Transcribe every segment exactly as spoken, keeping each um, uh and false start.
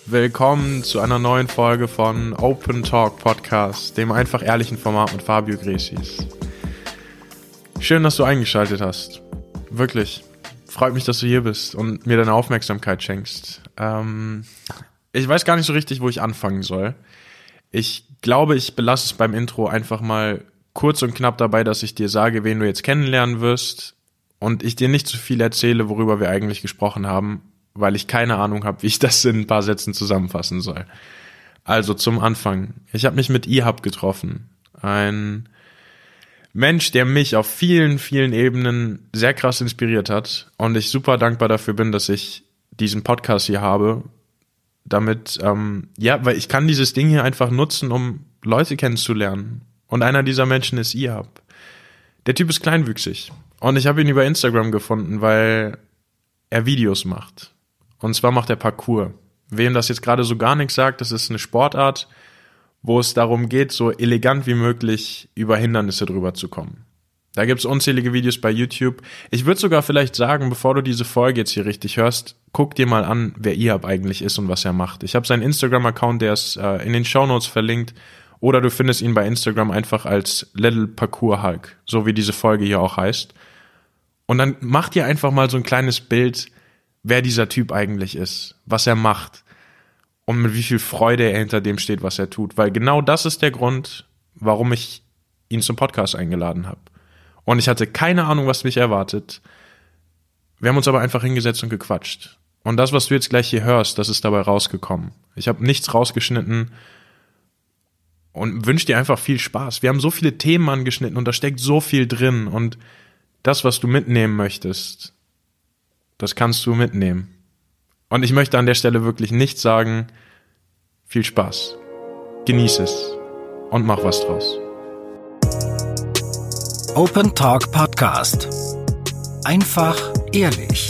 Willkommen zu einer neuen Folge von Open Talk Podcast, dem einfach ehrlichen Format mit Fabio Gresis. Schön, dass du eingeschaltet hast. Wirklich. Freut mich, dass du hier bist und mir deine Aufmerksamkeit schenkst. Ähm, ich weiß gar nicht so richtig, wo ich anfangen soll. Ich glaube, ich belasse es beim Intro einfach mal kurz und knapp dabei, dass ich dir sage, wen du jetzt kennenlernen wirst und ich dir nicht zu viel erzähle, worüber wir eigentlich gesprochen haben, weil ich keine Ahnung habe, wie ich das in ein paar Sätzen zusammenfassen soll. Also zum Anfang. Ich habe mich mit Ihab getroffen. Ein Mensch, der mich auf vielen, vielen Ebenen sehr krass inspiriert hat und ich super dankbar dafür bin, dass ich diesen Podcast hier habe. Damit, ähm, ja, weil ich kann dieses Ding hier einfach nutzen, um Leute kennenzulernen. Und einer dieser Menschen ist Ihab. Der Typ ist kleinwüchsig. Und ich habe ihn über Instagram gefunden, weil er Videos macht. Und zwar macht er Parkour. Wem das jetzt gerade so gar nichts sagt, das ist eine Sportart, wo es darum geht, so elegant wie möglich über Hindernisse drüber zu kommen. Da gibt's unzählige Videos bei YouTube. Ich würde sogar vielleicht sagen, bevor du diese Folge jetzt hier richtig hörst, guck dir mal an, wer Ihab eigentlich ist und was er macht. Ich habe seinen Instagram-Account, der ist äh, in den Shownotes verlinkt. Oder du findest ihn bei Instagram einfach als Little Parkour Hulk, so wie diese Folge hier auch heißt. Und dann mach dir einfach mal so ein kleines Bild, wer dieser Typ eigentlich ist, was er macht und mit wie viel Freude er hinter dem steht, was er tut. Weil genau das ist der Grund, warum ich ihn zum Podcast eingeladen habe. Und ich hatte keine Ahnung, was mich erwartet. Wir haben uns aber einfach hingesetzt und gequatscht. Und das, was du jetzt gleich hier hörst, das ist dabei rausgekommen. Ich habe nichts rausgeschnitten und wünsche dir einfach viel Spaß. Wir haben so viele Themen angeschnitten und da steckt so viel drin. Und das, was du mitnehmen möchtest, das kannst du mitnehmen. Und ich möchte an der Stelle wirklich nicht sagen, viel Spaß. Genieß es und mach was draus. Open Talk Podcast. Einfach ehrlich.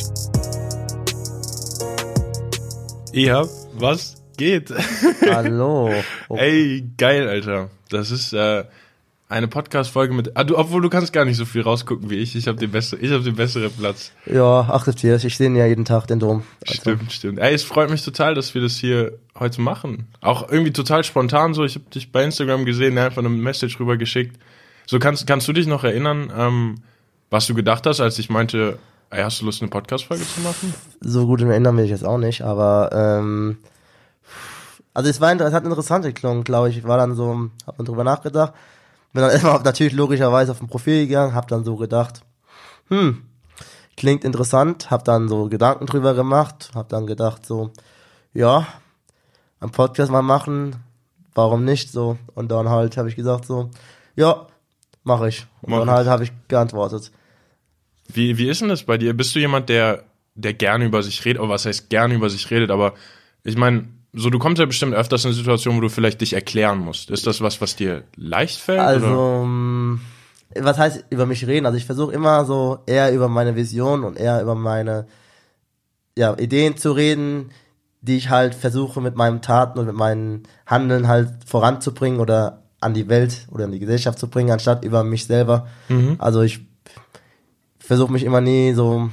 Ihab, was geht? Hallo. Oh. Ey, geil, Alter. Das ist äh, eine Podcast-Folge mit... Ah, du, obwohl du kannst gar nicht so viel rausgucken wie ich. Ich habe den, bessere, ich hab den besseren Platz. Ja, akzeptiere ich. Ich sehe ja jeden Tag den Dom. Also. Stimmt, stimmt. Ey, es freut mich total, dass wir das hier heute machen. Auch irgendwie total spontan so. Ich habe dich bei Instagram gesehen, einfach eine Message rüber geschickt. So, kannst, kannst du dich noch erinnern, ähm, was du gedacht hast, als ich meinte, ey, hast du Lust, eine Podcast-Folge zu machen? So gut erinnern will ich jetzt auch nicht, aber ähm, also es war es hat interessant geklungen, glaube ich. Ich war dann so, hab dann drüber nachgedacht. Bin dann erstmal natürlich logischerweise auf ein Profil gegangen, hab dann so gedacht, hm, klingt interessant, hab dann so Gedanken drüber gemacht, hab dann gedacht so, ja, einen Podcast mal machen, warum nicht so? Und dann halt habe ich gesagt so, ja, mache ich. Und Mach dann halt habe ich geantwortet. Wie, wie ist denn das bei dir? Bist du jemand, der, der gerne über sich redet? Oh, was heißt gerne über sich redet? Aber ich meine, so, du kommst ja bestimmt öfters in eine Situation, wo du vielleicht dich erklären musst. Ist das was, was dir leicht fällt? Also, oder? Was heißt über mich reden? Also ich versuche immer so eher über meine Vision und eher über meine ja, Ideen zu reden, die ich halt versuche mit meinen Taten und mit meinem Handeln halt voranzubringen oder an die Welt oder in die Gesellschaft zu bringen, anstatt über mich selber. Mhm. Also ich versuche mich immer nie so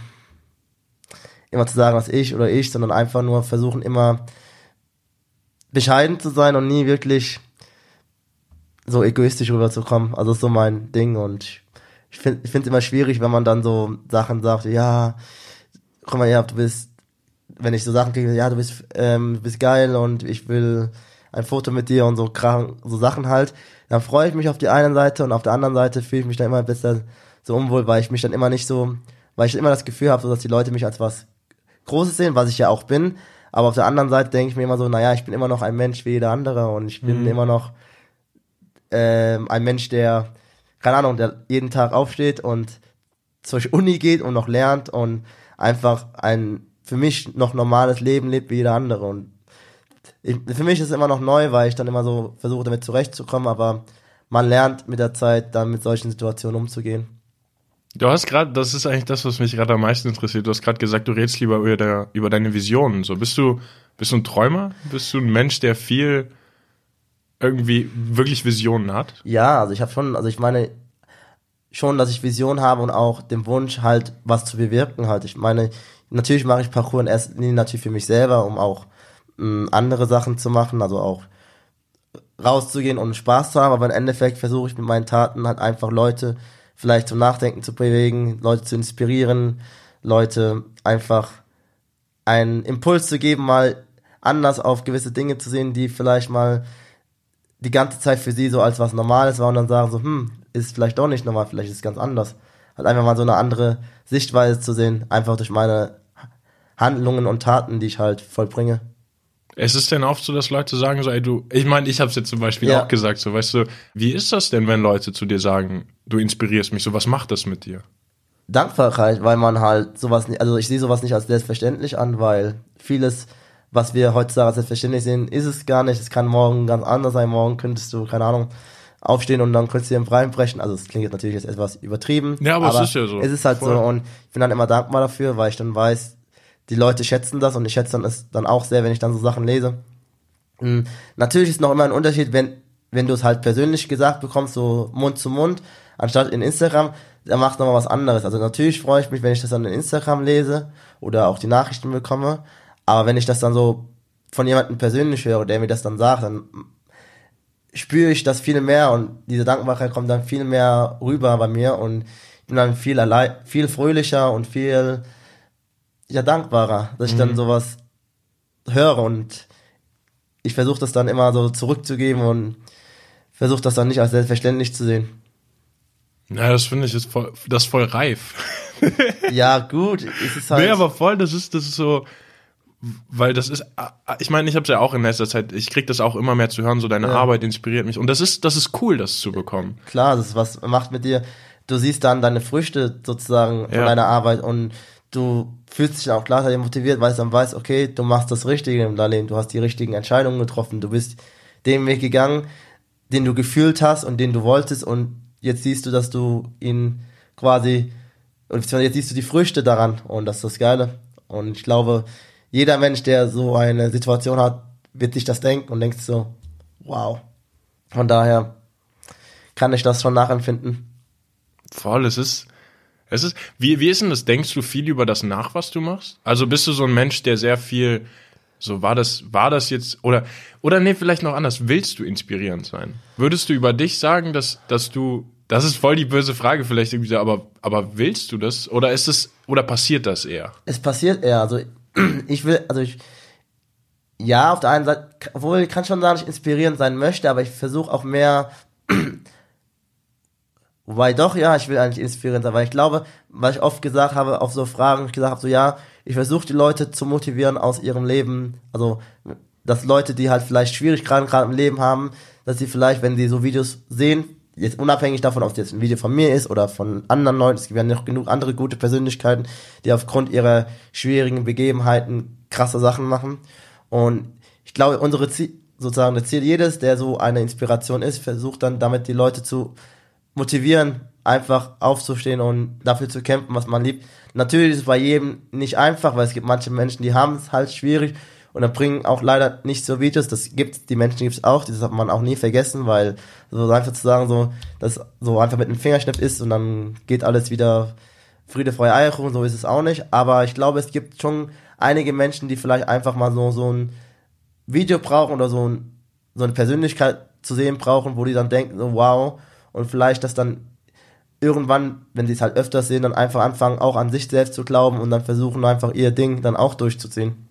immer zu sagen, was ich oder ich, sondern einfach nur versuchen immer bescheiden zu sein und nie wirklich so egoistisch rüberzukommen. Also das ist so mein Ding und ich finde ich finde es immer schwierig, wenn man dann so Sachen sagt, ja, guck mal, ja, du bist, wenn ich so Sachen kriege, ja, du bist, ähm, du bist geil und ich will ein Foto mit dir und so Kram, so Sachen halt, dann freue ich mich auf die eine Seite und auf der anderen Seite fühle ich mich dann immer besser so unwohl, weil ich mich dann immer nicht so, weil ich immer das Gefühl habe, so, dass die Leute mich als was Großes sehen, was ich ja auch bin. Aber auf der anderen Seite denke ich mir immer so, naja, ich bin immer noch ein Mensch wie jeder andere und ich bin mhm. immer noch ähm, ein Mensch, der, keine Ahnung, der jeden Tag aufsteht und zur Uni geht und noch lernt und einfach ein für mich noch normales Leben lebt wie jeder andere. Und ich, für mich ist es immer noch neu, weil ich dann immer so versuche, damit zurechtzukommen, aber man lernt mit der Zeit dann mit solchen Situationen umzugehen. Du hast gerade, das ist eigentlich das, was mich gerade am meisten interessiert. Du hast gerade gesagt, du redest lieber über, der, über deine Visionen. So, bist du, bist du ein Träumer? Bist du ein Mensch, der viel irgendwie wirklich Visionen hat? Ja, also ich habe schon, also ich meine schon, dass ich Visionen habe und auch den Wunsch halt was zu bewirken halt. Ich meine, natürlich mache ich Parkour in erster Linie natürlich für mich selber, um auch mh, andere Sachen zu machen, also auch rauszugehen und Spaß zu haben, aber im Endeffekt versuche ich mit meinen Taten halt einfach Leute vielleicht zum Nachdenken zu bewegen, Leute zu inspirieren, Leute einfach einen Impuls zu geben, mal anders auf gewisse Dinge zu sehen, die vielleicht mal die ganze Zeit für sie so als was Normales war und dann sagen so, hm, ist vielleicht doch nicht normal, vielleicht ist es ganz anders. Halt einfach mal so eine andere Sichtweise zu sehen, einfach durch meine Handlungen und Taten, die ich halt vollbringe. Es ist denn oft so, dass Leute sagen so, ey, du, ich meine, ich hab's jetzt zum Beispiel Ja. auch gesagt, so, weißt du, wie ist das denn, wenn Leute zu dir sagen, du inspirierst mich, so, was macht das mit dir? Dankbarkeit, weil man halt sowas nicht, also ich sehe sowas nicht als selbstverständlich an, weil vieles, was wir heutzutage als selbstverständlich sehen, ist es gar nicht. Es kann morgen ganz anders sein. Morgen könntest du, keine Ahnung, aufstehen und dann könntest du dir im Freien brechen. Also es klingt jetzt natürlich jetzt etwas übertrieben. Ja, aber es ist ja so. Es ist halt Voll. so und ich bin dann immer dankbar dafür, weil ich dann weiß, die Leute schätzen das und ich schätze dann es dann auch sehr, wenn ich dann so Sachen lese. Mhm. Natürlich ist noch immer ein Unterschied, wenn wenn du es halt persönlich gesagt bekommst, so Mund zu Mund, anstatt in Instagram, da macht nochmal was anderes. Also natürlich freue ich mich, wenn ich das dann in Instagram lese oder auch die Nachrichten bekomme, aber wenn ich das dann so von jemandem persönlich höre, der mir das dann sagt, dann spüre ich das viel mehr und diese Dankbarkeit kommt dann viel mehr rüber bei mir und ich bin dann viel allein, viel fröhlicher und viel ja dankbarer, dass ich Mhm. dann sowas höre und ich versuche das dann immer so zurückzugeben und versuche das dann nicht als selbstverständlich zu sehen. Ja, das finde ich ist voll, das ist voll reif. Ja, gut, es ist halt. Nee, aber voll, das ist, das ist so, weil das ist, ich meine, ich habe es ja auch in letzter Zeit, ich krieg das auch immer mehr zu hören, so deine Ja. Arbeit inspiriert mich und das ist, das ist cool, das zu bekommen. Klar, das ist was macht mit dir. Du siehst dann deine Früchte sozusagen von Ja. deiner Arbeit und du fühlst dich dann auch gleichzeitig motiviert, weil du dann weißt, okay, du machst das Richtige im Leben, du hast die richtigen Entscheidungen getroffen, du bist den Weg gegangen, den du gefühlt hast und den du wolltest und jetzt siehst du, dass du ihn quasi, und jetzt siehst du die Früchte daran und das ist das Geile. Und ich glaube, jeder Mensch, der so eine Situation hat, wird sich das denken und denkt so, wow. Von daher kann ich das schon nachempfinden. Voll, es ist, es ist, wie, wie ist denn das? Denkst du viel über das nach, was du machst? Also bist du so ein Mensch, der sehr viel, so war das, war das jetzt, oder, oder nee, vielleicht noch anders, willst du inspirierend sein? Würdest du über dich sagen, dass, dass du, das ist voll die böse Frage vielleicht irgendwie, so, aber, aber willst du das? Oder ist es, oder passiert das eher? Es passiert eher, also ich will, also ich, ja, auf der einen Seite, obwohl ich kann schon sagen, dass ich inspirierend sein möchte, aber ich versuche auch mehr, wobei doch, ja, ich will eigentlich inspirierend sein, weil ich glaube, weil ich oft gesagt habe, auf so Fragen, ich gesagt habe, so ja, ich versuche die Leute zu motivieren aus ihrem Leben, also, dass Leute, die halt vielleicht Schwierigkeiten gerade im Leben haben, dass sie vielleicht, wenn sie so Videos sehen, jetzt unabhängig davon, ob es jetzt ein Video von mir ist oder von anderen Leuten, es gibt ja noch genug andere gute Persönlichkeiten, die aufgrund ihrer schwierigen Begebenheiten krasse Sachen machen. Und ich glaube, unsere Ziel, sozusagen das Ziel jedes, der so eine Inspiration ist, versucht dann damit die Leute zu motivieren, einfach aufzustehen und dafür zu kämpfen, was man liebt. Natürlich ist es bei jedem nicht einfach, weil es gibt manche Menschen, die haben es halt schwierig und dann bringen auch leider nicht so Videos. Das gibt's, die Menschen gibt's auch, das hat man auch nie vergessen, weil so einfach zu sagen, so, dass so einfach mit einem Fingerschnipp ist und dann geht alles wieder Friede, Freude, Eierkuchen, so ist es auch nicht. Aber ich glaube, es gibt schon einige Menschen, die vielleicht einfach mal so, so ein Video brauchen oder so, ein, so eine Persönlichkeit zu sehen brauchen, wo die dann denken, so wow, und vielleicht das dann irgendwann, wenn sie es halt öfters sehen, dann einfach anfangen, auch an sich selbst zu glauben und dann versuchen einfach ihr Ding dann auch durchzuziehen.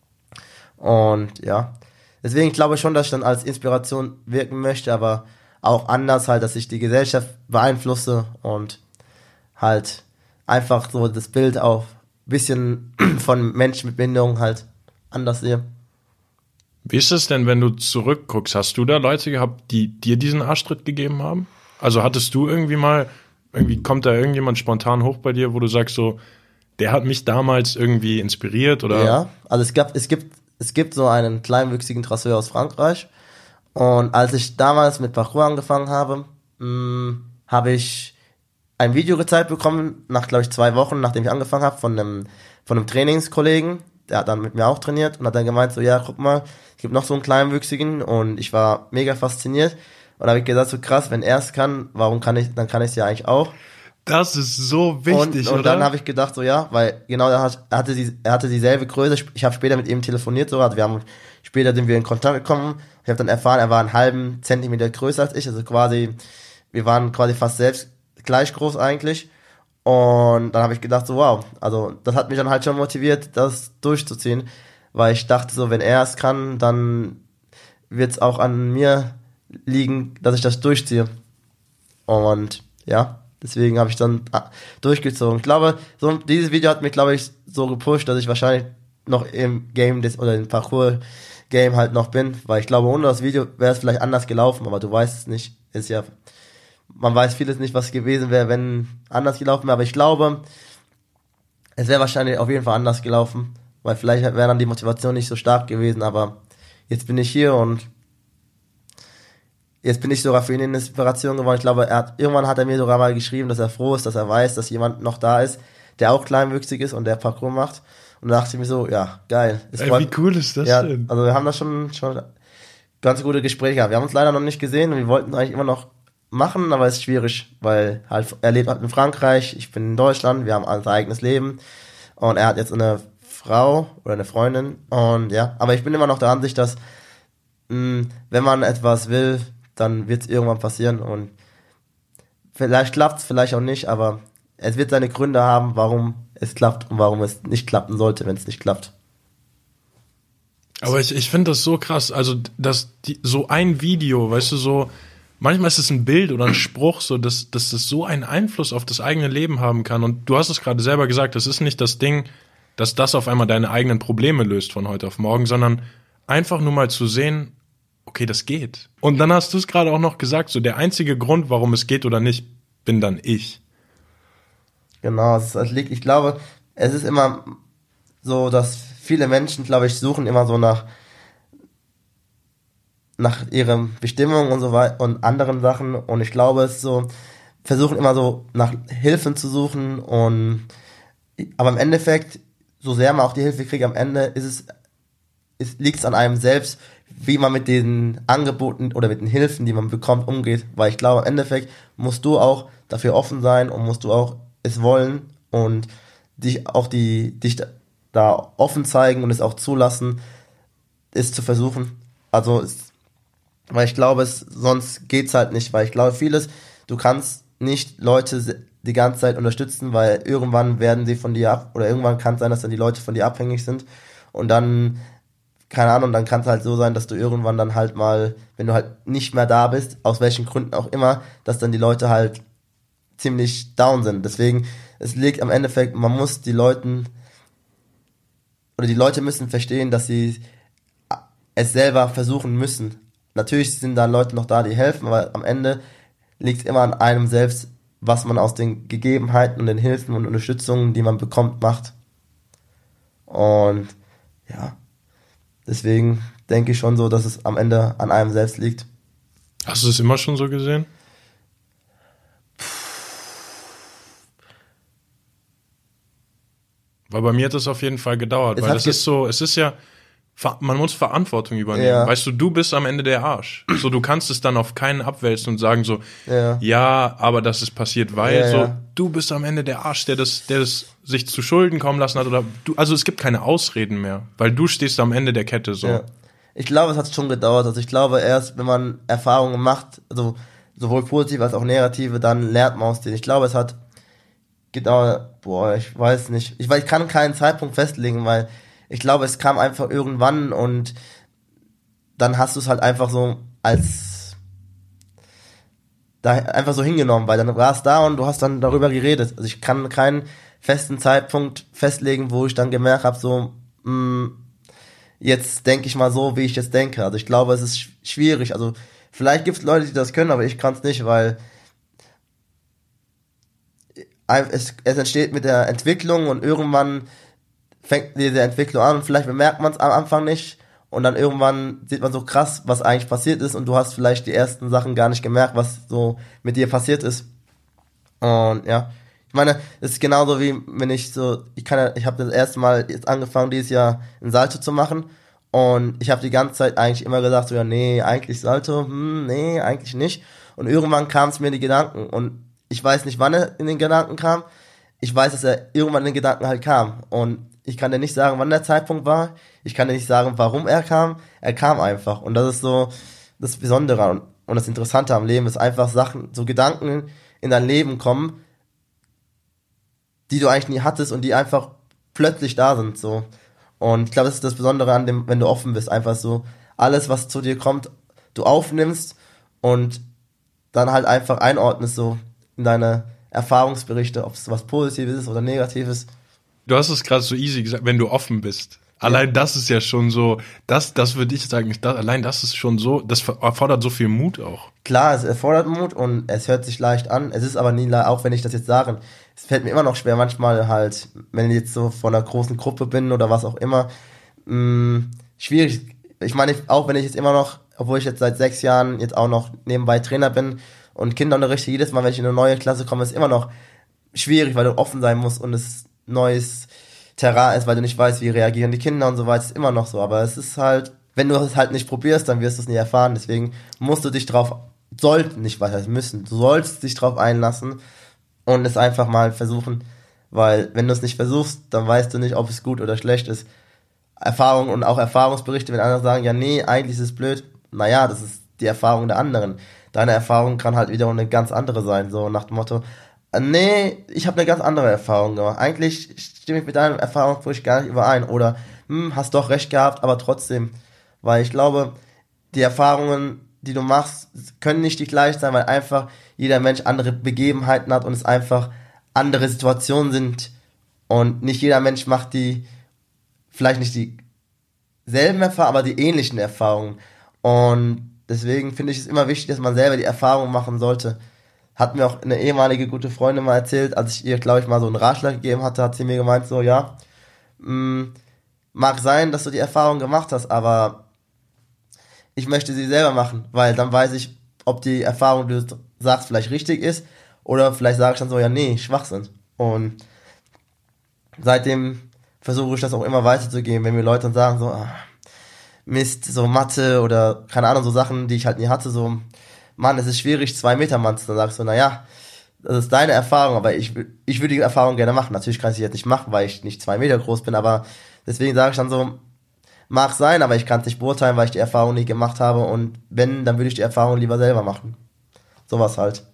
Und ja, deswegen glaube ich schon, dass ich dann als Inspiration wirken möchte, aber auch anders halt, dass ich die Gesellschaft beeinflusse und halt einfach so das Bild auch ein bisschen von Menschen mit Behinderung halt anders sehe. Wie ist es denn, wenn du zurückguckst? Hast du da Leute gehabt, die dir diesen Arschtritt gegeben haben? Also hattest du irgendwie mal, irgendwie kommt da irgendjemand spontan hoch bei dir, wo du sagst so, der hat mich damals irgendwie inspiriert oder? Ja, also es gab, es gibt, es gibt so einen kleinwüchsigen Trasseur aus Frankreich und als ich damals mit Parkour angefangen habe, mh, habe ich ein Video gezeigt bekommen, nach glaube ich zwei Wochen, nachdem ich angefangen habe, von einem, von einem Trainingskollegen, der hat dann mit mir auch trainiert und hat dann gemeint so, ja, guck mal, es gibt noch so einen kleinwüchsigen und ich war mega fasziniert und da habe ich gesagt, so krass, wenn er es kann, warum kann ich, dann kann ich es ja eigentlich auch Das ist so wichtig, und, und oder? dann habe ich gedacht, so ja, weil genau, er, hat, er, hatte, die, er hatte dieselbe Größe. Ich habe später mit ihm telefoniert, so, also wir haben später sind wir in Kontakt gekommen. Ich habe dann erfahren, er war einen halben Zentimeter größer als ich, also quasi, wir waren quasi fast selbst gleich groß eigentlich. Und dann habe ich gedacht, so wow, also das hat mich dann halt schon motiviert, das durchzuziehen, weil ich dachte so, wenn er es kann, dann wird es auch an mir liegen, dass ich das durchziehe. Und ja, deswegen habe ich dann ah, durchgezogen. Ich glaube, so dieses Video hat mich, glaube ich, so gepusht, dass ich wahrscheinlich noch im Game des oder im Parcours-Game halt noch bin, weil ich glaube, ohne das Video wäre es vielleicht anders gelaufen, aber du weißt es nicht. Ist ja, man weiß vieles nicht, was gewesen wäre, wenn anders gelaufen wäre, aber ich glaube, es wäre wahrscheinlich auf jeden Fall anders gelaufen, weil vielleicht wäre dann die Motivation nicht so stark gewesen, aber jetzt bin ich hier und jetzt bin ich sogar für ihn eine Inspiration geworden. Ich glaube, er hat, irgendwann hat er mir sogar mal geschrieben, dass er froh ist, dass er weiß, dass jemand noch da ist, der auch kleinwüchsig ist und der Parcours macht. Und da dachte ich mir so, ja, geil. Ey, wie cool ist das ja, denn? Also wir haben da schon, schon ganz gute Gespräche gehabt. Wir haben uns leider noch nicht gesehen und wir wollten es eigentlich immer noch machen, aber es ist schwierig, weil halt er lebt halt in Frankreich, ich bin in Deutschland, wir haben unser eigenes Leben und er hat jetzt eine Frau oder eine Freundin und ja, aber ich bin immer noch der Ansicht, dass mh, wenn man etwas will, dann wird es irgendwann passieren und vielleicht klappt es, vielleicht auch nicht, aber es wird seine Gründe haben, warum es klappt und warum es nicht klappen sollte, wenn es nicht klappt. Aber ich, ich finde das so krass, also dass die, so ein Video, weißt du, so manchmal ist es ein Bild oder ein Spruch, so dass, dass das so einen Einfluss auf das eigene Leben haben kann. Und du hast es gerade selber gesagt, das ist nicht das Ding, dass das auf einmal deine eigenen Probleme löst von heute auf morgen, sondern einfach nur mal zu sehen, okay, das geht. Und dann hast du es gerade auch noch gesagt, so der einzige Grund, warum es geht oder nicht, bin dann ich. Genau, es liegt, ich glaube, es ist immer so, dass viele Menschen, glaube ich, suchen immer so nach nach ihrer Bestimmung und so weiter und anderen Sachen und ich glaube, es ist so, versuchen immer so nach Hilfen zu suchen und aber im Endeffekt, so sehr man auch die Hilfe kriegt, am Ende ist es, es liegt es an einem selbst, wie man mit den Angeboten oder mit den Hilfen, die man bekommt, umgeht, weil ich glaube, im Endeffekt musst du auch dafür offen sein und musst du auch es wollen und dich auch die, dich da offen zeigen und es auch zulassen, es zu versuchen. Also, es, weil ich glaube, es, sonst geht's halt nicht, weil ich glaube, vieles, du kannst nicht Leute die ganze Zeit unterstützen, weil irgendwann werden sie von dir ab, oder irgendwann kann es sein, dass dann die Leute von dir abhängig sind und dann, keine Ahnung, dann kann es halt so sein, dass du irgendwann dann halt mal, wenn du halt nicht mehr da bist, aus welchen Gründen auch immer, dass dann die Leute halt ziemlich down sind. Deswegen, es liegt am Endeffekt, man muss die Leuten, oder die Leute müssen verstehen, dass sie es selber versuchen müssen. Natürlich sind da Leute noch da, die helfen, aber am Ende liegt es immer an einem selbst, was man aus den Gegebenheiten und den Hilfen und Unterstützungen, die man bekommt, macht. Und ja, deswegen denke ich schon so, dass es am Ende an einem selbst liegt. Hast du es immer schon so gesehen? Weil bei mir hat das auf jeden Fall gedauert, es weil das ist so, es ist ja, man muss Verantwortung übernehmen. Ja. Weißt du, du bist am Ende der Arsch. So, du kannst es dann auf keinen abwälzen und sagen so, ja, ja aber das ist passiert, weil ja, so, ja. du bist am Ende der Arsch, der das, der das sich zu Schulden kommen lassen hat oder du, also es gibt keine Ausreden mehr, weil du stehst am Ende der Kette, so. Ja. Ich glaube, es hat schon gedauert. Also ich glaube, erst wenn man Erfahrungen macht, also sowohl positive als auch negative, dann lernt man aus denen. Ich glaube, es hat gedauert, boah, ich weiß nicht. Ich, weil ich kann keinen Zeitpunkt festlegen, weil ich glaube, es kam einfach irgendwann und dann hast du es halt einfach so als da einfach so hingenommen, weil dann war es da und du hast dann darüber geredet. Also ich kann keinen festen Zeitpunkt festlegen, wo ich dann gemerkt habe, so mh, jetzt denke ich mal so, wie ich jetzt denke. Also ich glaube, es ist schwierig. Also vielleicht gibt es Leute, die das können, aber ich kann es nicht, weil es, es entsteht mit der Entwicklung und irgendwann fängt diese Entwicklung an und vielleicht bemerkt man es am Anfang nicht und dann irgendwann sieht man so krass, was eigentlich passiert ist und du hast vielleicht die ersten Sachen gar nicht gemerkt, was so mit dir passiert ist. Und ja, ich meine, es ist genauso wie wenn ich so, ich kann ja, ich habe das erste Mal jetzt angefangen dieses Jahr ein Salto zu machen und ich habe die ganze Zeit eigentlich immer gesagt, so ja, nee, eigentlich Salto, hm, nee, eigentlich nicht. Und irgendwann kam es mir die Gedanken und ich weiß nicht, wann er in den Gedanken kam. Ich weiß, dass er irgendwann in den Gedanken halt kam. Und ich kann dir nicht sagen, wann der Zeitpunkt war. Ich kann dir nicht sagen, warum er kam. Er kam einfach. Und das ist so das Besondere und, und das Interessante am Leben, ist einfach Sachen, so Gedanken in dein Leben kommen, die du eigentlich nie hattest und die einfach plötzlich da sind, so. Und ich glaube, das ist das Besondere an dem, wenn du offen bist, einfach so, alles, was zu dir kommt, du aufnimmst und dann halt einfach einordnest, so, in deine Erfahrungsberichte, ob es was Positives ist oder Negatives. Du hast es gerade so easy gesagt, wenn du offen bist. Allein ja. das ist ja schon so, das, das würde ich sagen, das, allein das ist schon so, das erfordert so viel Mut auch. Klar, es erfordert Mut und es hört sich leicht an, es ist aber nie, auch wenn ich das jetzt sage, es fällt mir immer noch schwer, manchmal halt, wenn ich jetzt so vor einer großen Gruppe bin oder was auch immer, mh, schwierig. Ich meine, auch wenn ich jetzt immer noch, obwohl ich jetzt seit sechs Jahren jetzt auch noch nebenbei Trainer bin und Kinder unterrichte, jedes Mal, wenn ich in eine neue Klasse komme, ist immer noch schwierig, weil du offen sein musst und es neues Terrain ist, weil du nicht weißt, wie reagieren die Kinder und so weiter, ist immer noch so, aber es ist halt, wenn du es halt nicht probierst, dann wirst du es nie erfahren, deswegen musst du dich drauf, sollten, nicht was heißt müssen, du sollst dich drauf einlassen und es einfach mal versuchen, weil wenn du es nicht versuchst, dann weißt du nicht, ob es gut oder schlecht ist. Erfahrung und auch Erfahrungsberichte, wenn andere sagen, ja nee, eigentlich ist es blöd, naja, das ist die Erfahrung der anderen. Deine Erfahrung kann halt wiederum eine ganz andere sein, so nach dem Motto, nee, ich habe eine ganz andere Erfahrung gemacht. Eigentlich stimme ich mit deinem Erfahrungsbericht gar nicht überein. Oder, hm, hast doch recht gehabt, aber trotzdem. Weil ich glaube, die Erfahrungen, die du machst, können nicht die gleich sein, weil einfach jeder Mensch andere Begebenheiten hat und es einfach andere Situationen sind. Und nicht jeder Mensch macht die, vielleicht nicht dieselben Erfahrungen, aber die ähnlichen Erfahrungen. Und deswegen finde ich es immer wichtig, dass man selber die Erfahrung machen sollte. Hat mir auch eine ehemalige gute Freundin mal erzählt, als ich ihr, glaube ich, mal so einen Ratschlag gegeben hatte, hat sie mir gemeint, so, ja, mh, mag sein, dass du die Erfahrung gemacht hast, aber ich möchte sie selber machen, weil dann weiß ich, ob die Erfahrung, die du sagst, vielleicht richtig ist, oder vielleicht sage ich dann so, ja, nee, Schwachsinn. Und seitdem versuche ich das auch immer weiterzugeben, wenn mir Leute dann sagen, so, ah, Mist, so Mathe oder, keine Ahnung, so Sachen, die ich halt nie hatte, so, Mann, es ist schwierig, zwei Meter Mann zu, dann sagst du, naja, das ist deine Erfahrung, aber ich, ich würde die Erfahrung gerne machen. Natürlich kann ich sie jetzt nicht machen, weil ich nicht zwei Meter groß bin, aber deswegen sage ich dann so, mag sein, aber ich kann es nicht beurteilen, weil ich die Erfahrung nie gemacht habe und wenn, dann würde ich die Erfahrung lieber selber machen. Sowas halt.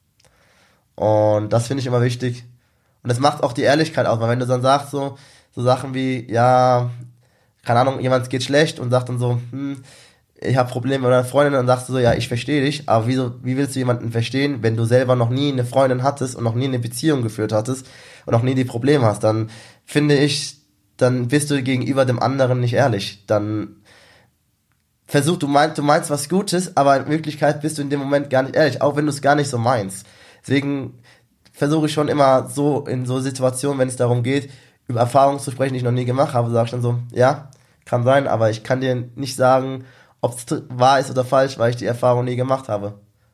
Und das finde ich immer wichtig. Und das macht auch die Ehrlichkeit aus, weil wenn du dann sagst so, so Sachen wie, ja, keine Ahnung, jemand geht schlecht und sagt dann so, hm, ich habe Probleme mit einer Freundin, dann sagst du so, ja, ich verstehe dich, aber wieso, wie willst du jemanden verstehen, wenn du selber noch nie eine Freundin hattest und noch nie eine Beziehung geführt hattest und noch nie die Probleme hast, dann finde ich, dann bist du gegenüber dem anderen nicht ehrlich, dann versuch, du meinst, du meinst was Gutes, aber in Wirklichkeit bist du in dem Moment gar nicht ehrlich, auch wenn du es gar nicht so meinst. Deswegen versuche ich schon immer so, in so Situationen, wenn es darum geht, über Erfahrungen zu sprechen, die ich noch nie gemacht habe, sage ich dann so, ja, kann sein, aber ich kann dir nicht sagen, ob es wahr ist oder falsch, weil ich die Erfahrung nie gemacht habe.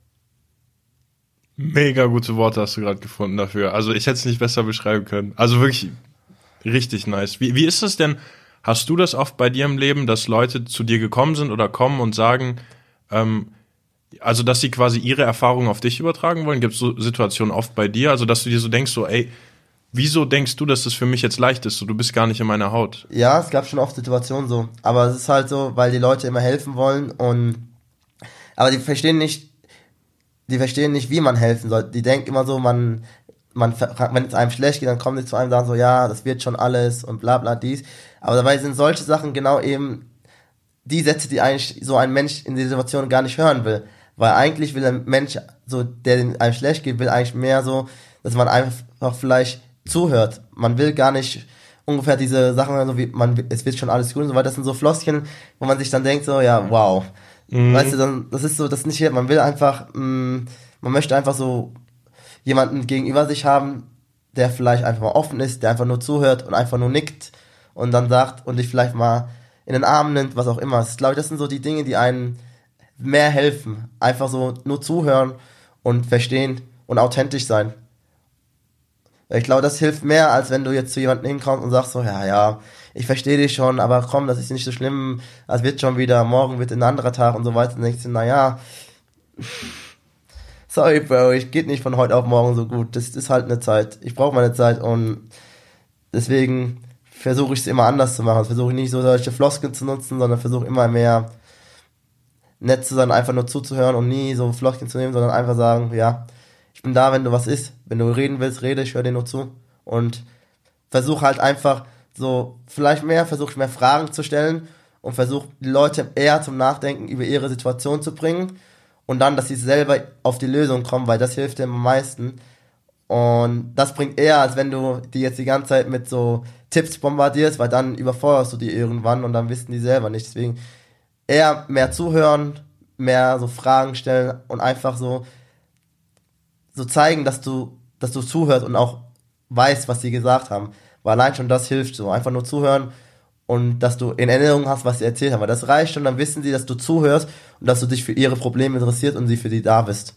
Mega gute Worte hast du gerade gefunden dafür. Also ich hätte es nicht besser beschreiben können. Also wirklich richtig nice. Wie, wie ist das denn? Hast du das oft bei dir im Leben, dass Leute zu dir gekommen sind oder kommen und sagen, ähm, also dass sie quasi ihre Erfahrungen auf dich übertragen wollen? Gibt es so Situationen oft bei dir? Also dass du dir so denkst, so ey, wieso denkst du, dass das für mich jetzt leicht ist? So, du bist gar nicht in meiner Haut. Ja, es gab schon oft Situationen so. Aber es ist halt so, weil die Leute immer helfen wollen und aber die verstehen nicht, die verstehen nicht, wie man helfen soll. Die denken immer so, man, man, wenn es einem schlecht geht, dann kommen die zu einem und sagen so, ja, das wird schon alles und bla bla dies. Aber dabei sind solche Sachen genau eben die Sätze, die eigentlich so ein Mensch in der Situation gar nicht hören will. Weil eigentlich will ein Mensch, so, der einem schlecht geht, will eigentlich mehr so, dass man einfach vielleicht zuhört. Man will gar nicht ungefähr diese Sachen, so wie man, es wird schon alles gut und so weiter. Das sind so Floskeln, wo man sich dann denkt so, ja, wow. Mhm. Weißt du, dann, das ist so, das ist nicht, man will einfach, mh, man möchte einfach so jemanden gegenüber sich haben, der vielleicht einfach mal offen ist, der einfach nur zuhört und einfach nur nickt und dann sagt und dich vielleicht mal in den Arm nimmt, was auch immer. Das, glaube ich, das sind so die Dinge, die einem mehr helfen. Einfach so nur zuhören und verstehen und authentisch sein. Ich glaube, das hilft mehr, als wenn du jetzt zu jemandem hinkommst und sagst so, ja, ja, ich verstehe dich schon, aber komm, das ist nicht so schlimm, es wird schon wieder, morgen wird ein anderer Tag und so weiter. Und denkst du, naja, sorry Bro, ich geht nicht von heute auf morgen so gut, das ist halt eine Zeit, ich brauche meine Zeit und deswegen versuche ich es immer anders zu machen, versuche ich nicht so solche Floskeln zu nutzen, sondern versuche immer mehr nett zu sein, einfach nur zuzuhören und nie so Floskeln zu nehmen, sondern einfach sagen, ja, ich bin da, wenn du was isst, wenn du reden willst, rede, ich höre dir nur zu und versuche halt einfach so, vielleicht mehr, versuche ich mehr Fragen zu stellen und versuche die Leute eher zum Nachdenken über ihre Situation zu bringen und dann, dass sie selber auf die Lösung kommen, weil das hilft dem am meisten. Und das bringt eher, als wenn du die jetzt die ganze Zeit mit so Tipps bombardierst, weil dann überfeuerst du die irgendwann und dann wissen die selber nicht. Deswegen eher mehr zuhören, mehr so Fragen stellen und einfach so, so zeigen, dass du, dass du zuhörst und auch weißt, was sie gesagt haben. Weil allein schon das hilft so. Einfach nur zuhören und dass du in Erinnerung hast, was sie erzählt haben. Weil das reicht schon, dann wissen sie, dass du zuhörst und dass du dich für ihre Probleme interessierst und sie für die da bist.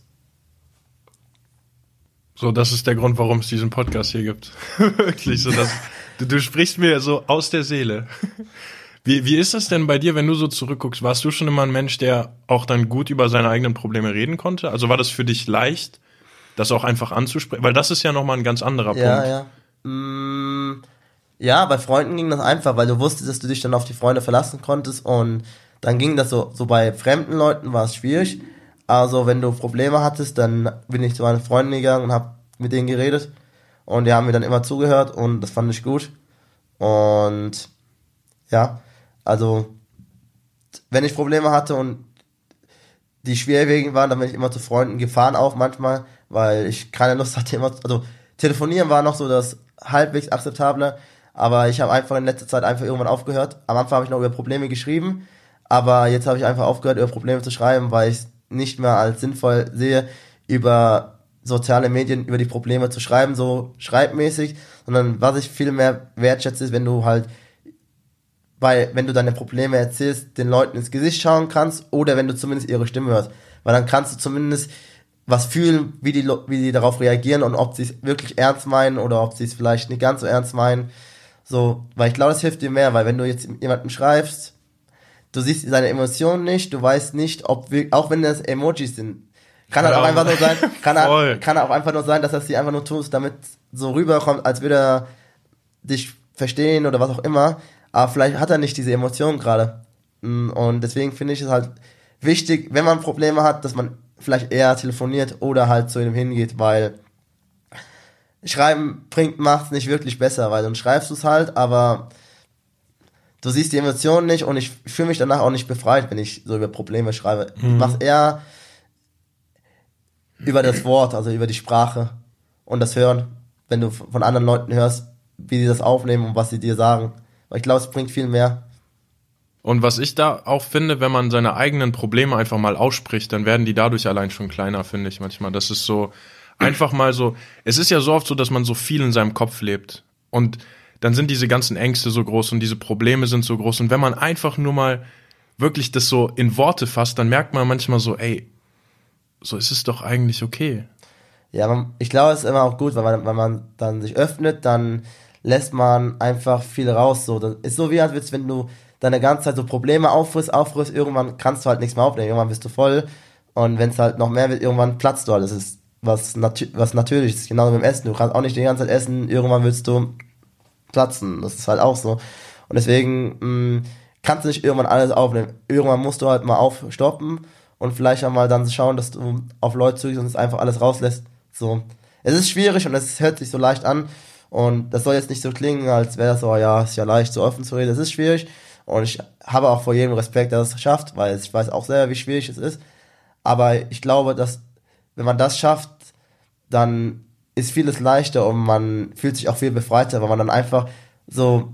So, das ist der Grund, warum es diesen Podcast hier gibt. Wirklich so, dass du, du sprichst mir so aus der Seele. Wie, wie ist das denn bei dir, wenn du so zurückguckst? Warst du schon immer ein Mensch, der auch dann gut über seine eigenen Probleme reden konnte? Also war das für dich leicht, das auch einfach anzusprechen? Weil das ist ja nochmal ein ganz anderer ja, Punkt. Ja, mm, ja, bei Freunden ging das einfach, weil du wusstest, dass du dich dann auf die Freunde verlassen konntest und dann ging das so. So bei fremden Leuten war es schwierig. Also wenn du Probleme hattest, dann bin ich zu meinen Freunden gegangen und habe mit denen geredet und die haben mir dann immer zugehört und das fand ich gut. Und ja, also wenn ich Probleme hatte und die schwerwiegend waren, dann bin ich immer zu Freunden gefahren auch manchmal, weil ich keine Lust hatte immer, also telefonieren war noch so das halbwegs akzeptable, aber ich habe einfach in letzter Zeit einfach irgendwann aufgehört. Am Anfang habe ich noch über Probleme geschrieben, aber jetzt habe ich einfach aufgehört, über Probleme zu schreiben, weil ich es nicht mehr als sinnvoll sehe, über soziale Medien über die Probleme zu schreiben, so schreibmäßig, sondern was ich viel mehr wertschätze, ist, wenn du halt weil wenn du deine Probleme erzählst, den Leuten ins Gesicht schauen kannst oder wenn du zumindest ihre Stimme hörst. Weil dann kannst du zumindest was fühlen, wie die, wie die darauf reagieren und ob sie es wirklich ernst meinen oder ob sie es vielleicht nicht ganz so ernst meinen. So, weil ich glaube, das hilft dir mehr, weil wenn du jetzt jemanden schreibst, du siehst seine Emotionen nicht, du weißt nicht, ob wir, auch wenn das Emojis sind, kann halt ja, auch einfach nur sein, kann, er, kann auch einfach nur sein, dass er sie einfach nur tust, damit so rüberkommt, als würde er dich verstehen oder was auch immer. Aber vielleicht hat er nicht diese Emotionen gerade. Und deswegen finde ich es halt wichtig, wenn man Probleme hat, dass man vielleicht eher telefoniert oder halt zu ihm hingeht, weil Schreiben bringt, macht's nicht wirklich besser, weil dann schreibst du es halt, aber du siehst die Emotionen nicht und ich fühle mich danach auch nicht befreit, wenn ich so über Probleme schreibe. Mhm. Ich mach's eher über das Wort, also über die Sprache und das Hören, wenn du von anderen Leuten hörst, wie sie das aufnehmen und was sie dir sagen. Weil ich glaube, es bringt viel mehr. Und was ich da auch finde, wenn man seine eigenen Probleme einfach mal ausspricht, dann werden die dadurch allein schon kleiner, finde ich manchmal. Das ist so einfach mal so, es ist ja so oft so, dass man so viel in seinem Kopf lebt und dann sind diese ganzen Ängste so groß und diese Probleme sind so groß und wenn man einfach nur mal wirklich das so in Worte fasst, dann merkt man manchmal so, ey, so ist es doch eigentlich okay. Ja, man, ich glaube, es ist immer auch gut, weil man, wenn man dann sich öffnet, dann lässt man einfach viel raus. So, das ist so wie, als wenn du deine ganze Zeit so Probleme auffrisst, auffrisst, irgendwann kannst du halt nichts mehr aufnehmen, irgendwann bist du voll und wenn es halt noch mehr wird, irgendwann platzt du halt. Das ist was, nat- was natürlich ist, genauso mit dem Essen. Du kannst auch nicht die ganze Zeit essen, irgendwann willst du platzen. Das ist halt auch so. Und deswegen mh, kannst du nicht irgendwann alles aufnehmen. Irgendwann musst du halt mal aufstoppen und vielleicht einmal dann schauen, dass du auf Leute zugehst und es einfach alles rauslässt. So. Es ist schwierig und es hört sich so leicht an. Und das soll jetzt nicht so klingen, als wäre das so, ja, ist ja leicht, so offen zu reden. Das ist schwierig. Und ich habe auch vor jedem Respekt, der es schafft, weil ich weiß auch selber, wie schwierig es ist. Aber ich glaube, dass, wenn man das schafft, dann ist vieles leichter und man fühlt sich auch viel befreiter, weil man dann einfach so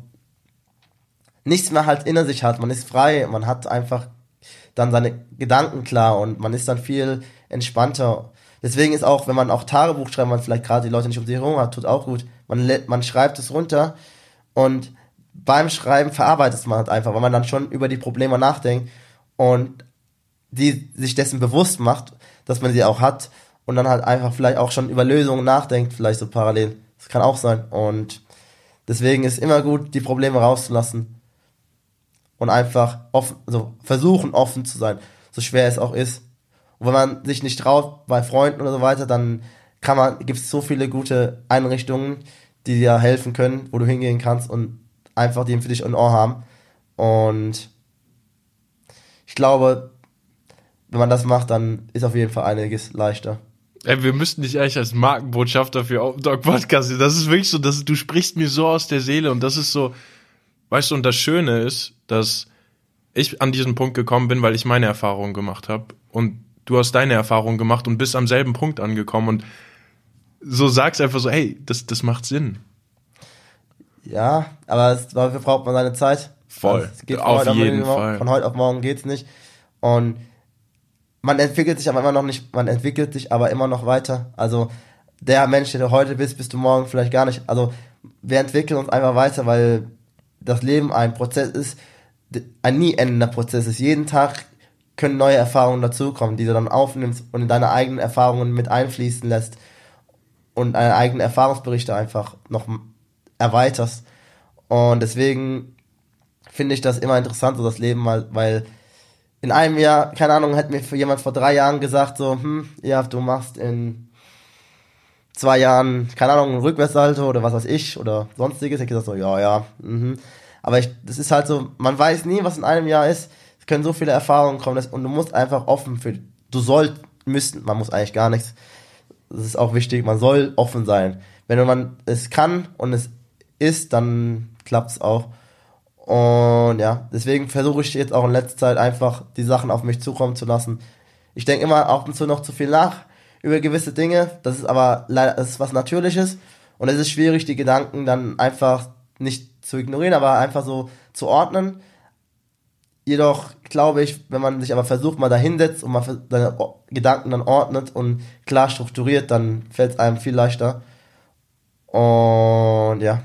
nichts mehr halt in sich hat. Man ist frei, man hat einfach dann seine Gedanken klar und man ist dann viel entspannter. Deswegen ist auch, wenn man auch Tagebuch schreibt, man vielleicht gerade die Leute nicht um sich herum hat, tut auch gut. Man, man schreibt es runter und beim Schreiben verarbeitet man halt einfach, weil man dann schon über die Probleme nachdenkt und die sich dessen bewusst macht, dass man sie auch hat und dann halt einfach vielleicht auch schon über Lösungen nachdenkt, vielleicht so parallel. Das kann auch sein. Und deswegen ist immer gut, die Probleme rauszulassen und einfach offen, also versuchen offen zu sein, so schwer es auch ist. Und wenn man sich nicht traut, bei Freunden oder so weiter, dann kann man, gibt es so viele gute Einrichtungen, die dir helfen können, wo du hingehen kannst und einfach die für dich ein Ohr haben. Und ich glaube, wenn man das macht, dann ist auf jeden Fall einiges leichter. Ey, wir müssten dich eigentlich als Markenbotschafter für Open Talk Podcast sehen. Das ist wirklich so, dass du sprichst mir so aus der Seele und das ist so, weißt du, und das Schöne ist, dass ich an diesen Punkt gekommen bin, weil ich meine Erfahrungen gemacht habe und du hast deine Erfahrungen gemacht und bist am selben Punkt angekommen und so sagst einfach so, hey, das, das macht Sinn. Ja, aber es, dafür braucht man seine Zeit. Voll, also es geht auf jeden Fall. Fall. Von heute auf morgen geht's nicht. Und man entwickelt sich aber immer noch nicht, man entwickelt sich aber immer noch weiter. Also der Mensch, der du heute bist, bist du morgen vielleicht gar nicht. Also wir entwickeln uns einfach weiter, weil das Leben ein Prozess ist, ein nie endender Prozess ist. Jeden Tag können neue Erfahrungen dazukommen, die du dann aufnimmst und in deine eigenen Erfahrungen mit einfließen lässt und deine eigenen Erfahrungsberichte einfach noch erweiterst. Und deswegen finde ich das immer interessant, so das Leben mal, weil in einem Jahr, keine Ahnung, hätte mir jemand vor drei Jahren gesagt, so, hm, ja, du machst in zwei Jahren, keine Ahnung, ein Rückwärtssalto oder was weiß ich oder sonstiges. Ich hätte gesagt so, ja, ja, mhm. Aber ich, das ist halt so, man weiß nie, was in einem Jahr ist. Es können so viele Erfahrungen kommen das, und du musst einfach offen für, du sollst, müssen, man muss eigentlich gar nichts. Das ist auch wichtig, man soll offen sein. Wenn man es kann und es ist, dann klappt's auch. Und ja, deswegen versuche ich jetzt auch in letzter Zeit einfach die Sachen auf mich zukommen zu lassen. Ich denke immer ab und zu noch zu viel nach über gewisse Dinge. Das ist aber leider, das ist was Natürliches. Und es ist schwierig, die Gedanken dann einfach nicht zu ignorieren, aber einfach so zu ordnen. Jedoch glaube ich, wenn man sich aber versucht, mal da hinsetzt und mal seine Gedanken dann ordnet und klar strukturiert, dann fällt es einem viel leichter. Und ja.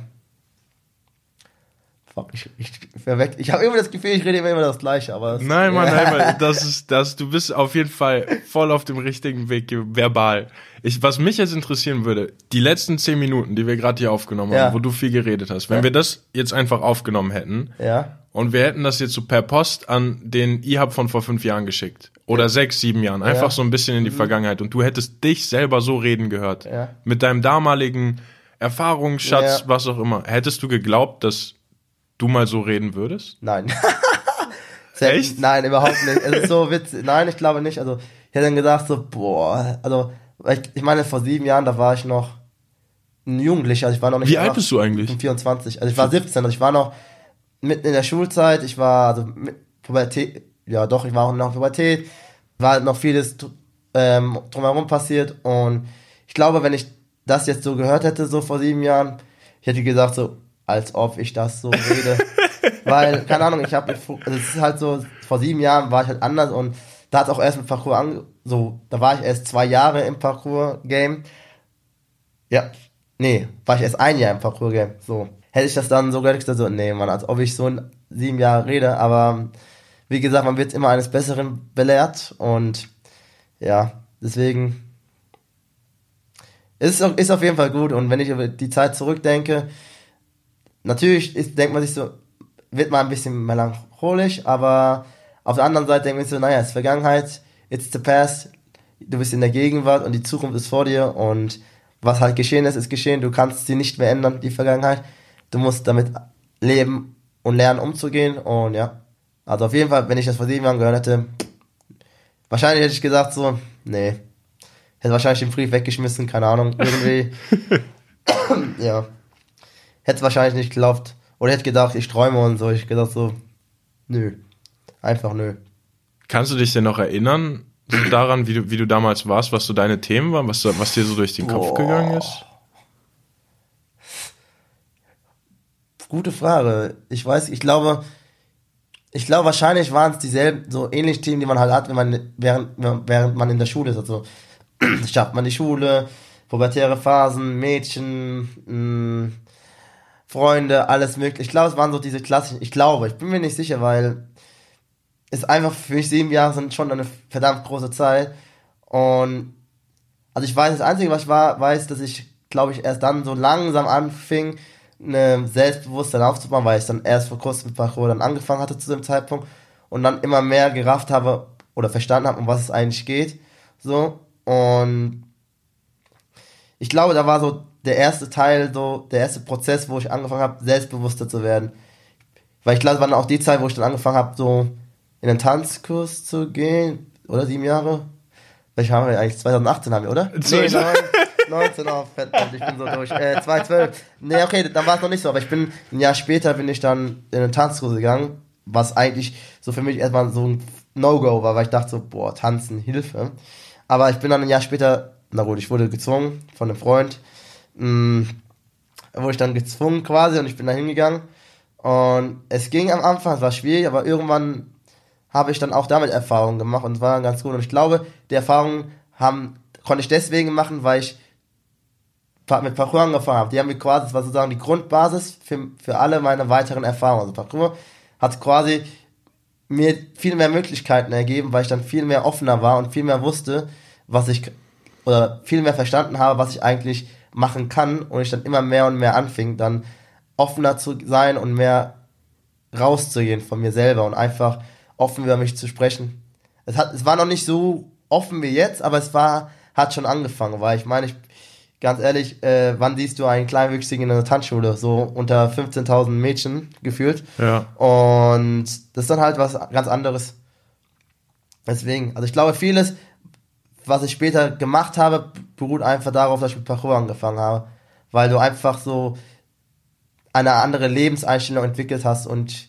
Fuck, ich, ich, ich, ich habe immer das Gefühl, ich rede immer, immer das Gleiche, aber... Das, nein, Mann, nein, Mann, das ist, das, du bist auf jeden Fall voll auf dem richtigen Weg, verbal. Ich, was mich jetzt interessieren würde, die letzten zehn Minuten, die wir gerade hier aufgenommen ja. haben, wo du viel geredet hast, wenn ja. wir das jetzt einfach aufgenommen hätten ja. und wir hätten das jetzt so per Post an den I H A B von vor fünf Jahren geschickt oder ja. sechs, sieben Jahren, einfach ja. so ein bisschen in die mhm. Vergangenheit und du hättest dich selber so reden gehört, ja. mit deinem damaligen Erfahrungsschatz, ja. was auch immer, hättest du geglaubt, dass du mal so reden würdest? Nein. Echt? Nein, überhaupt nicht. Es ist so witzig. Nein, ich glaube nicht. Also, ich hätte dann gesagt so, boah, also, ich, ich meine, vor sieben Jahren, da war ich noch ein Jugendlicher. Also ich war noch nicht... Wie alt bist du eigentlich? vierundzwanzig. Also ich war siebzehn. Also ich war noch mitten in der Schulzeit. Ich war, also, mit Pubertät, ja doch, ich war auch noch in Pubertät. War halt noch vieles ähm, drumherum passiert. Und ich glaube, wenn ich das jetzt so gehört hätte, so vor sieben Jahren, ich hätte gesagt so, als ob ich das so rede. Weil, keine Ahnung, ich habe, also es ist halt so, vor sieben Jahren war ich halt anders und da hat auch erst mit Parkour ange, so, da war ich erst zwei Jahre im Parkour-Game. Ja, nee, war ich erst ein Jahr im Parkour-Game, so. Hätte ich das dann so gehört, ich gesagt so, nee, Mann, als ob ich so in sieben Jahren rede, aber wie gesagt, man wird immer eines Besseren belehrt und ja, deswegen ist es ist auf jeden Fall gut und wenn ich über die Zeit zurückdenke, natürlich ist, denkt man sich so, wird man ein bisschen melancholisch, aber auf der anderen Seite denkt man sich so, naja, es ist Vergangenheit, it's the past, du bist in der Gegenwart und die Zukunft ist vor dir und was halt geschehen ist, ist geschehen, du kannst sie nicht mehr ändern, die Vergangenheit, du musst damit leben und lernen umzugehen und ja, also auf jeden Fall, wenn ich das vor sieben Jahren gehört hätte, wahrscheinlich hätte ich gesagt so, nee, hätte wahrscheinlich den Brief weggeschmissen, keine Ahnung, irgendwie, ja. Hätte es wahrscheinlich nicht geglaubt. Oder hätte gedacht, ich träume und so. Ich hätte gedacht so, nö. Einfach nö. Kannst du dich denn noch erinnern, so daran, wie du, wie du damals warst, was so deine Themen waren, was, was dir so durch den Kopf Boah. gegangen ist? Gute Frage. Ich weiß, ich glaube, ich glaube, wahrscheinlich waren es dieselben, so ähnliche Themen, die man halt hat, wenn man, während, während man in der Schule ist. Also, schafft man die Schule, pubertäre Phasen, Mädchen, mh, Freunde, alles mögliche. Ich glaube, es waren so diese klassischen, ich glaube, ich bin mir nicht sicher, weil es einfach für mich sieben Jahre sind schon eine verdammt große Zeit. Und also ich weiß, das Einzige, was ich war, weiß, dass ich, glaube ich, erst dann so langsam anfing, eine Selbstbewusstsein aufzubauen, weil ich dann erst vor kurzem mit Parkour dann angefangen hatte zu dem Zeitpunkt und dann immer mehr gerafft habe oder verstanden habe, um was es eigentlich geht. so, und ich glaube, da war so der erste Teil, so der erste Prozess, wo ich angefangen habe, selbstbewusster zu werden. Weil ich glaube, das war dann auch die Zeit, wo ich dann angefangen habe, so in einen Tanzkurs zu gehen, oder sieben Jahre. Welche haben wir eigentlich? zwanzig achtzehn haben wir, oder? Nee, neunzehn, oh, verdammt, ich bin so durch. Äh, zwanzig zwölf. Nee, okay, dann war es noch nicht so, aber ich bin, ein Jahr später bin ich dann in einen Tanzkurs gegangen, was eigentlich so für mich erstmal so ein No-Go war, weil ich dachte so, boah, tanzen, Hilfe. Aber ich bin dann ein Jahr später, na gut, ich wurde gezwungen von einem Freund, mh, wurde ich dann gezwungen quasi und ich bin da hingegangen. Und es ging am Anfang, es war schwierig, aber irgendwann habe ich dann auch damit Erfahrungen gemacht und es war dann ganz gut. Und ich glaube, die Erfahrungen haben, konnte ich deswegen machen, weil ich mit Parkour angefangen habe. Die haben mir quasi, das war sozusagen die Grundbasis für, für alle meine weiteren Erfahrungen. Also Parkour hat quasi mir viel mehr Möglichkeiten ergeben, weil ich dann viel mehr offener war und viel mehr wusste, was ich, oder viel mehr verstanden habe, was ich eigentlich machen kann, und ich dann immer mehr und mehr anfing, dann offener zu sein und mehr rauszugehen von mir selber und einfach offen über mich zu sprechen. Es hat, es war noch nicht so offen wie jetzt, aber es war, hat schon angefangen, weil ich meine, ich, ganz ehrlich, äh, wann siehst du einen Kleinwüchsigen in einer Tanzschule? So unter fünfzehntausend Mädchen gefühlt. Ja. Und das ist dann halt was ganz anderes. Deswegen, also ich glaube, vieles, was ich später gemacht habe, beruht einfach darauf, dass ich mit Parkour angefangen habe. Weil du einfach so eine andere Lebenseinstellung entwickelt hast und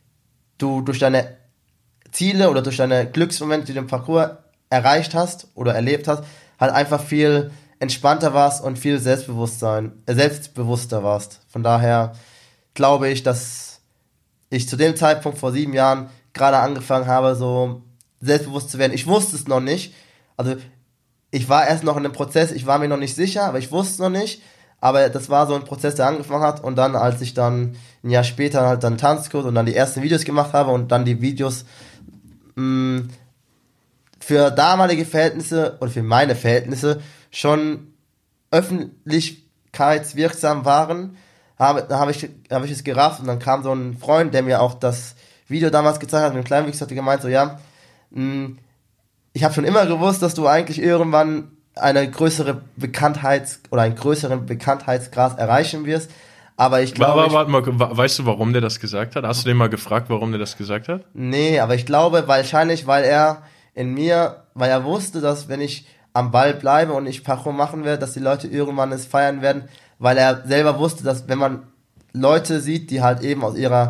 du durch deine Ziele oder durch deine Glücksmomente, die du im Parkour erreicht hast oder erlebt hast, halt einfach viel entspannter warst und viel Selbstbewusstsein, äh, selbstbewusster warst. Von daher glaube ich, dass ich zu dem Zeitpunkt vor sieben Jahren gerade angefangen habe, so selbstbewusst zu werden. Ich wusste es noch nicht. Also ich war erst noch in einem Prozess, ich war mir noch nicht sicher, aber ich wusste es noch nicht. Aber das war so ein Prozess, der angefangen hat, und dann, als ich dann ein Jahr später halt dann Tanzkurs und dann die ersten Videos gemacht habe und dann die Videos mh, für damalige Verhältnisse oder für meine Verhältnisse schon öffentlichkeitswirksam waren, habe, da habe ich, habe ich es gerafft, und dann kam so ein Freund, der mir auch das Video damals gezeigt hat, mit dem Kleinwüchs, hat gemeint, so ja, mh, ich habe schon immer gewusst, dass du eigentlich irgendwann eine größere Bekanntheits- oder einen größeren Bekanntheitsgrad erreichen wirst, aber ich glaube... Aber warte mal, weißt du, warum der das gesagt hat? Hast du den mal gefragt, warum der das gesagt hat? Nee, aber ich glaube, wahrscheinlich, weil er in mir, weil er wusste, dass wenn ich am Ball bleibe und ich Parkour machen werde, dass die Leute irgendwann es feiern werden, weil er selber wusste, dass wenn man Leute sieht, die halt eben aus ihrer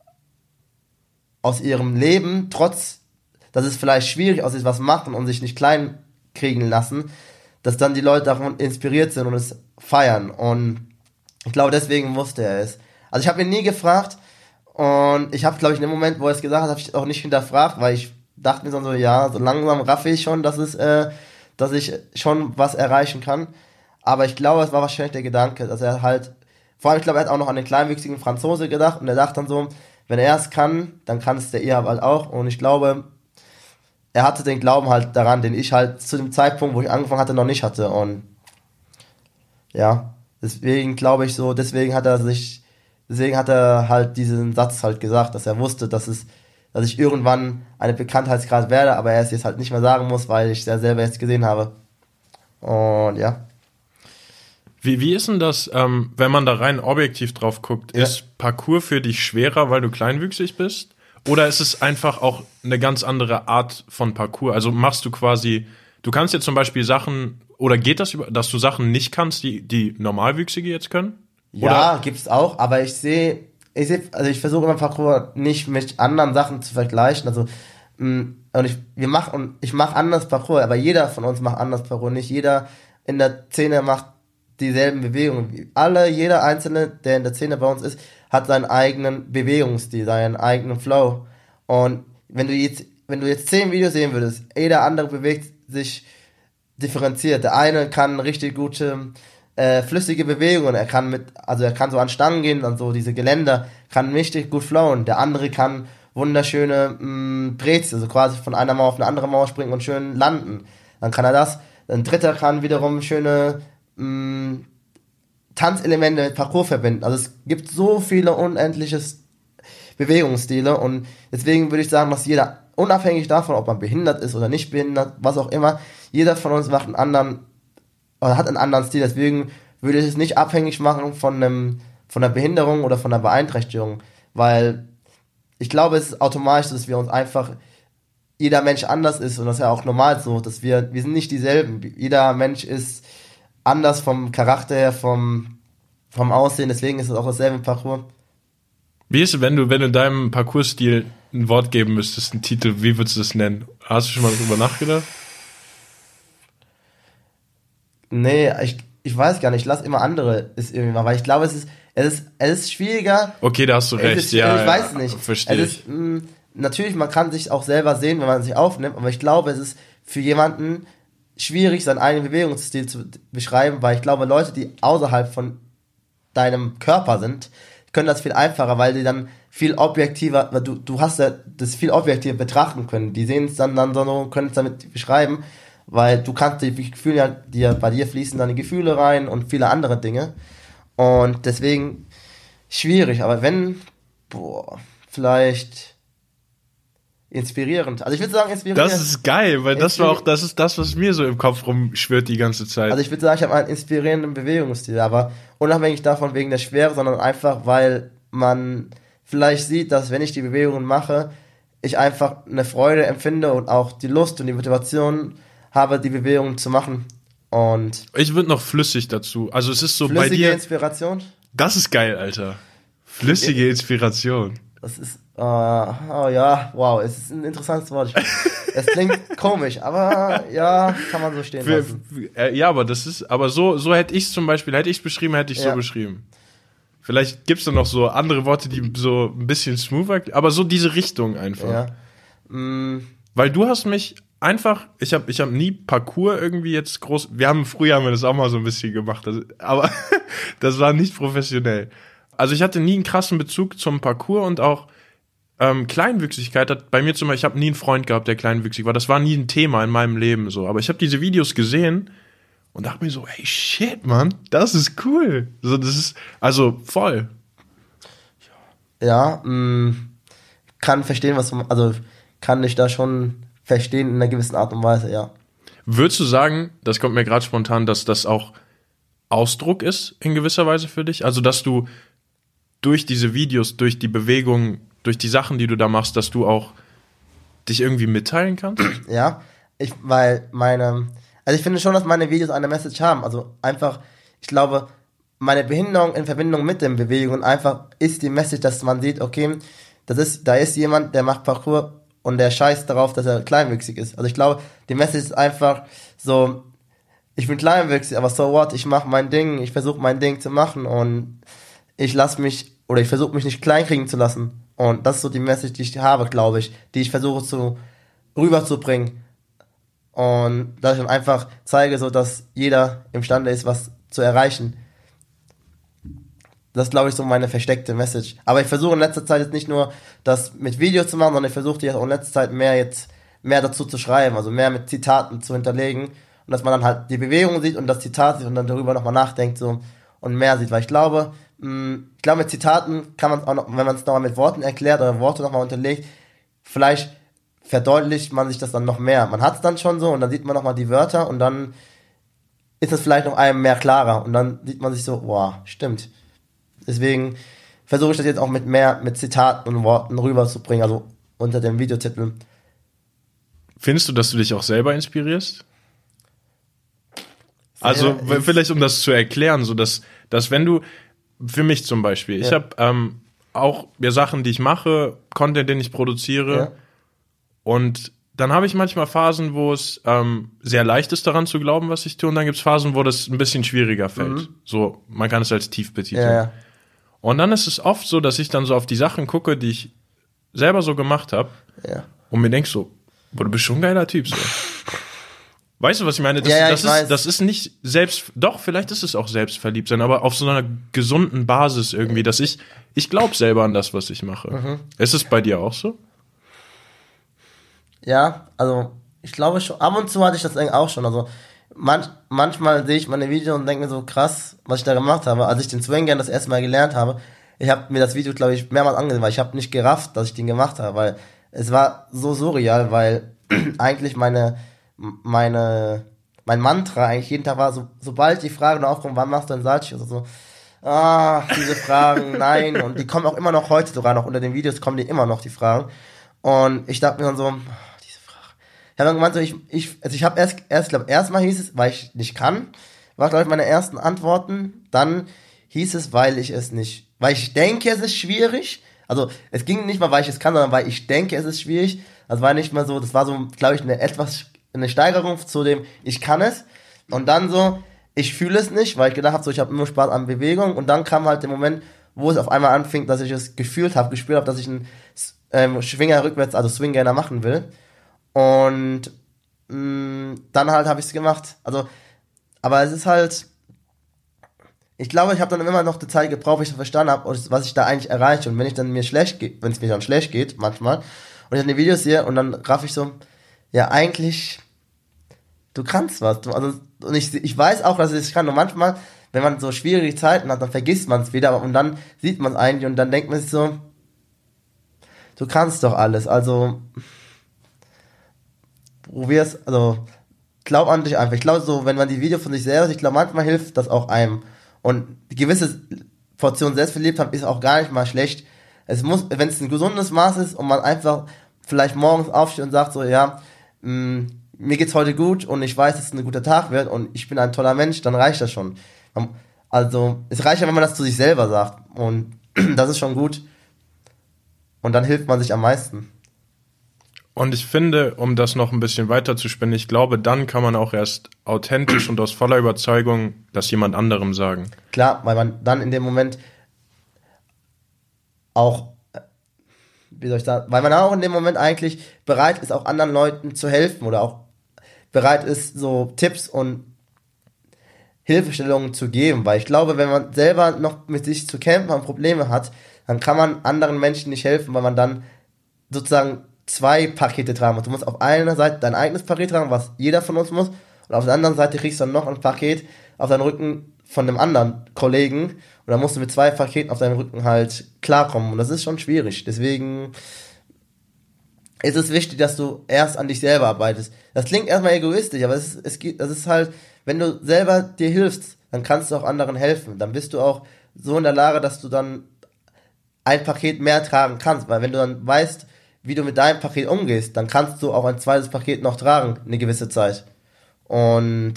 aus ihrem Leben, trotz, dass es vielleicht schwierig aussieht, was machen und sich nicht klein kriegen lassen, dass dann die Leute davon inspiriert sind und es feiern. Und ich glaube, deswegen wusste er es. Also ich habe ihn nie gefragt, und ich habe, glaube ich, in dem Moment, wo er es gesagt hat, habe ich auch nicht hinterfragt, weil ich dachte mir so, ja, so langsam raffe ich schon, dass es, äh, dass ich schon was erreichen kann. Aber ich glaube, es war wahrscheinlich der Gedanke, dass er halt, vor allem, ich glaube, er hat auch noch an den kleinwüchsigen Franzose gedacht, und er dachte dann so, wenn er es kann, dann kann es der Ihab halt auch. Und ich glaube, er hatte den Glauben halt daran, den ich halt zu dem Zeitpunkt, wo ich angefangen hatte, noch nicht hatte. Und ja, deswegen glaube ich so, deswegen hat er sich, deswegen hat er halt diesen Satz halt gesagt, dass er wusste, dass es, dass ich irgendwann eine Bekanntheitsgrad werde, aber er es jetzt halt nicht mehr sagen muss, weil ich es ja selber jetzt gesehen habe. Und ja. Wie, wie ist denn das, ähm, wenn man da rein objektiv drauf guckt? Ja. Ist Parkour für dich schwerer, weil du kleinwüchsig bist? Oder ist es einfach auch eine ganz andere Art von Parkour? Also machst du quasi, du kannst jetzt zum Beispiel Sachen, oder geht das über, dass du Sachen nicht kannst, die, die Normalwüchsige jetzt können? Ja, Oder? gibt's auch, aber ich sehe, ich sehe, also ich versuche immer Parkour nicht mit anderen Sachen zu vergleichen. Also mh, und ich, wir machen, und ich mache anders Parkour, aber jeder von uns macht anders Parkour. Nicht jeder in der Szene macht dieselben Bewegungen. Alle, jeder Einzelne, der in der Szene bei uns ist, hat seinen eigenen Bewegungsstil, seinen eigenen Flow. Und wenn du jetzt, wenn du jetzt zehn Videos sehen würdest, jeder andere bewegt sich differenziert. Der eine kann richtig gute äh, flüssige Bewegungen, er kann mit, also er kann so an Stangen gehen, an so diese Geländer, kann richtig gut flowen. Der andere kann wunderschöne mh, Brezel, also quasi von einer Mauer auf eine andere Mauer springen und schön landen. Dann kann er das. Ein dritter kann wiederum schöne mh, Tanzelemente mit Parkour verbinden. Also es gibt so viele unendliche Bewegungsstile, und deswegen würde ich sagen, dass jeder, unabhängig davon, ob man behindert ist oder nicht behindert, was auch immer, jeder von uns macht einen anderen, oder hat einen anderen Stil, deswegen würde ich es nicht abhängig machen von einem, von einer Behinderung oder von einer Beeinträchtigung, weil ich glaube, es ist automatisch, dass wir uns einfach, jeder Mensch anders ist und das ist ja auch normal so, dass wir, wir sind nicht dieselben. Jeder Mensch ist anders vom Charakter her, vom, vom Aussehen, deswegen ist es auch dasselbe Parcours. Wie ist es, wenn du, wenn du deinem Parcours-Stil ein Wort geben müsstest, einen Titel, wie würdest du das nennen? Hast du schon mal darüber nachgedacht? Nee, ich, ich weiß gar nicht, ich lasse immer andere es irgendwie mal, weil ich glaube, es ist, es ist, es ist schwieriger. Okay, da hast du recht, ist, ja. Ich ja, weiß nicht. Verstehe es ist, mh, natürlich, man kann sich auch selber sehen, wenn man sich aufnimmt, aber ich glaube, es ist für jemanden schwierig, seinen eigenen Bewegungsstil zu beschreiben, weil ich glaube, Leute, die außerhalb von deinem Körper sind, können das viel einfacher, weil die dann viel objektiver, du, du hast ja das viel objektiver betrachten können. Die sehen es dann, dann so, können es damit beschreiben, weil du kannst die Gefühle ja, die ja bei dir fließen dann die Gefühle rein und viele andere Dinge. Und deswegen schwierig, aber wenn, boah, vielleicht inspirierend. Also ich würde sagen inspirierend. Das ist geil, weil das war auch, das ist das, was mir so im Kopf rumschwirrt die ganze Zeit. Also ich würde sagen, ich habe einen inspirierenden Bewegungsstil, aber unabhängig davon wegen der Schwere, sondern einfach, weil man vielleicht sieht, dass wenn ich die Bewegungen mache, ich einfach eine Freude empfinde und auch die Lust und die Motivation habe, die Bewegungen zu machen. Und ich würde noch flüssig dazu. Also es ist so bei dir. Flüssige Inspiration? Das ist geil, Alter. Flüssige Inspiration. Das ist, uh, oh ja, wow, es ist ein interessantes Wort. Ich, es klingt komisch, aber ja, kann man so stehen Für, lassen. für, äh, ja, aber das ist, aber so, so hätte ich es zum Beispiel, hätte ich es beschrieben, hätte ich es Ja. so beschrieben. Vielleicht gibt's da noch so andere Worte, die so ein bisschen smoother, aber so diese Richtung einfach. Ja. Mm, Weil du hast mich einfach, ich habe ich hab nie Parcours irgendwie jetzt groß, wir haben früher haben wir das auch mal so ein bisschen gemacht, das, aber das war nicht professionell. Also ich hatte nie einen krassen Bezug zum Parcours und auch ähm, Kleinwüchsigkeit hat bei mir zum Beispiel, ich habe nie einen Freund gehabt, der kleinwüchsig war, das war nie ein Thema in meinem Leben so, aber ich habe diese Videos gesehen und dachte mir so, hey shit, Mann, das ist cool. So, das ist, also voll. ja, mm, kann verstehen, was du, also kann ich da schon verstehen in einer gewissen Art und Weise, ja. Würdest du sagen, das kommt mir gerade spontan, dass das auch Ausdruck ist in gewisser Weise für dich? Also, dass du durch diese Videos, durch die Bewegung, durch die Sachen, die du da machst, dass du auch dich irgendwie mitteilen kannst? Ja, ich, weil meine, also ich finde schon, dass meine Videos eine Message haben, also einfach, ich glaube, meine Behinderung in Verbindung mit den Bewegungen einfach ist die Message, dass man sieht, okay, das ist, da ist jemand, der macht Parcours und der scheißt darauf, dass er kleinwüchsig ist. Also ich glaube, die Message ist einfach so, ich bin kleinwüchsig, aber so what, ich mache mein Ding, ich versuche mein Ding zu machen und ich lasse mich, oder ich versuche mich nicht kleinkriegen zu lassen. Und das ist so die Message, die ich habe, glaube ich, die ich versuche zu rüberzubringen. Und dass ich dann einfach zeige, so dass jeder imstande ist, was zu erreichen. Das ist, glaube ich, so meine versteckte Message. Aber ich versuche in letzter Zeit jetzt nicht nur das mit Videos zu machen, sondern ich versuche jetzt auch in letzter Zeit mehr jetzt mehr dazu zu schreiben, also mehr mit Zitaten zu hinterlegen. Und dass man dann halt die Bewegung sieht und das Zitat sieht und dann darüber nochmal nachdenkt so und mehr sieht. Weil ich glaube, mh, ich glaube mit Zitaten kann man es auch noch, wenn man es nochmal mit Worten erklärt oder Worte nochmal unterlegt, vielleicht verdeutlicht man sich das dann noch mehr. Man hat es dann schon so und dann sieht man nochmal die Wörter und dann ist es vielleicht noch einem mehr klarer und dann sieht man sich so, wow, stimmt. Deswegen versuche ich das jetzt auch mit mehr, mit Zitaten und Worten rüberzubringen, also unter dem Videotitel. Findest du, dass du dich auch selber inspirierst? Also Ja, vielleicht um das zu erklären, so dass, dass wenn du, für mich zum Beispiel, ich Ja. habe ähm, auch ja, Sachen, die ich mache, Content, den ich produziere Ja. und dann habe ich manchmal Phasen, wo es ähm, sehr leicht ist, daran zu glauben, was ich tue und dann gibt es Phasen, wo das ein bisschen schwieriger fällt. Mhm. So, man kann es als tief betiteln. Ja, ja. Und dann ist es oft so, dass ich dann so auf die Sachen gucke, die ich selber so gemacht habe Ja. und mir denk so, boah, du bist schon ein geiler Typ. So. Weißt du, was ich meine? Das, Ja, ja, das, ich ist, weiß. das ist nicht selbst, doch, vielleicht ist es auch selbstverliebt sein, aber auf so einer gesunden Basis irgendwie, dass ich, ich glaube selber an das, was ich mache. Mhm. Ist es bei dir auch so? Ja, also ich glaube schon, ab und zu hatte ich das eigentlich auch schon. Also manch, manchmal sehe ich meine Videos und denke mir so, krass, was ich da gemacht habe. Als ich den Swing Game das erste Mal gelernt habe, ich habe mir das Video, glaube ich, mehrmals angesehen, weil ich habe nicht gerafft, dass ich den gemacht habe, weil es war so surreal, weil eigentlich meine meine, mein Mantra eigentlich jeden Tag war, so, sobald die Frage noch aufkommt, wann machst du ein Salzchips? Also so, ah, diese Fragen, nein. Und die kommen auch immer noch heute, sogar noch unter den Videos kommen die immer noch, die Fragen. Und ich dachte mir dann so, oh, diese Frage. Ich habe dann gemeint, so, ich, ich, also ich habe erst, erst, glaube erstmal hieß es, weil ich nicht kann, war, glaube ich, meine ersten Antworten. Dann hieß es, weil ich es nicht, weil ich denke, es ist schwierig. Also, es ging nicht mal, weil ich es kann, sondern weil ich denke, es ist schwierig. Das war nicht mal so, das war so, glaube ich, eine etwas, eine Steigerung zu dem, ich kann es. Und dann so, ich fühle es nicht, weil ich gedacht habe, so, ich habe nur Spaß an Bewegung. Und dann kam halt der Moment, wo es auf einmal anfing, dass ich es gefühlt habe, gespürt habe, dass ich einen ähm, Schwinger rückwärts, also Swing gerne machen will. Und mh, dann halt habe ich es gemacht. Also, aber es ist halt, ich glaube, ich habe dann immer noch die Zeit gebraucht, bis ich verstanden habe, was ich da eigentlich erreiche. Und wenn ich dann mir schlecht geht, wenn es mir dann schlecht geht, manchmal, und ich dann die Videos sehe und dann raff ich so, ja, eigentlich, du kannst was. Du, also, und ich, ich weiß auch, dass ich es kann. Und manchmal, wenn man so schwierige Zeiten hat, dann vergisst man es wieder. Aber, und dann sieht man es eigentlich und dann denkt man sich so, du kannst doch alles. Also, probier's, also, glaub an dich einfach. Ich glaube so, wenn man die Videos von sich selber sieht, ich glaube, manchmal hilft das auch einem. Und die gewisse Portion Selbstverliebtheit ist auch gar nicht mal schlecht. Es muss, wenn es ein gesundes Maß ist und man einfach vielleicht morgens aufsteht und sagt so, ja, mh, mir geht's heute gut und ich weiß, dass es ein guter Tag wird und ich bin ein toller Mensch, dann reicht das schon. Also, es reicht ja, wenn man das zu sich selber sagt. Und das ist schon gut. Und dann hilft man sich am meisten. Und ich finde, um das noch ein bisschen weiter zu spinnen, ich glaube, dann kann man auch erst authentisch und aus voller Überzeugung das jemand anderem sagen. Klar, weil man dann in dem Moment auch, wie soll ich sagen, weil man auch in dem Moment eigentlich bereit ist, auch anderen Leuten zu helfen oder auch bereit ist, so Tipps und Hilfestellungen zu geben. Weil ich glaube, wenn man selber noch mit sich zu kämpfen und Probleme hat, dann kann man anderen Menschen nicht helfen, weil man dann sozusagen zwei Pakete tragen muss. Du musst auf einer Seite dein eigenes Paket tragen, was jeder von uns muss, und auf der anderen Seite kriegst du dann noch ein Paket auf deinen Rücken von einem anderen Kollegen, und dann musst du mit zwei Paketen auf deinem Rücken halt klarkommen, und das ist schon schwierig. Deswegen ist es wichtig, dass du erst an dich selber arbeitest. Das klingt erstmal egoistisch, aber es ist, es geht, das ist halt, wenn du selber dir hilfst, dann kannst du auch anderen helfen. Dann bist du auch so in der Lage, dass du dann ein Paket mehr tragen kannst, weil wenn du dann weißt, wie du mit deinem Paket umgehst, dann kannst du auch ein zweites Paket noch tragen, eine gewisse Zeit. Und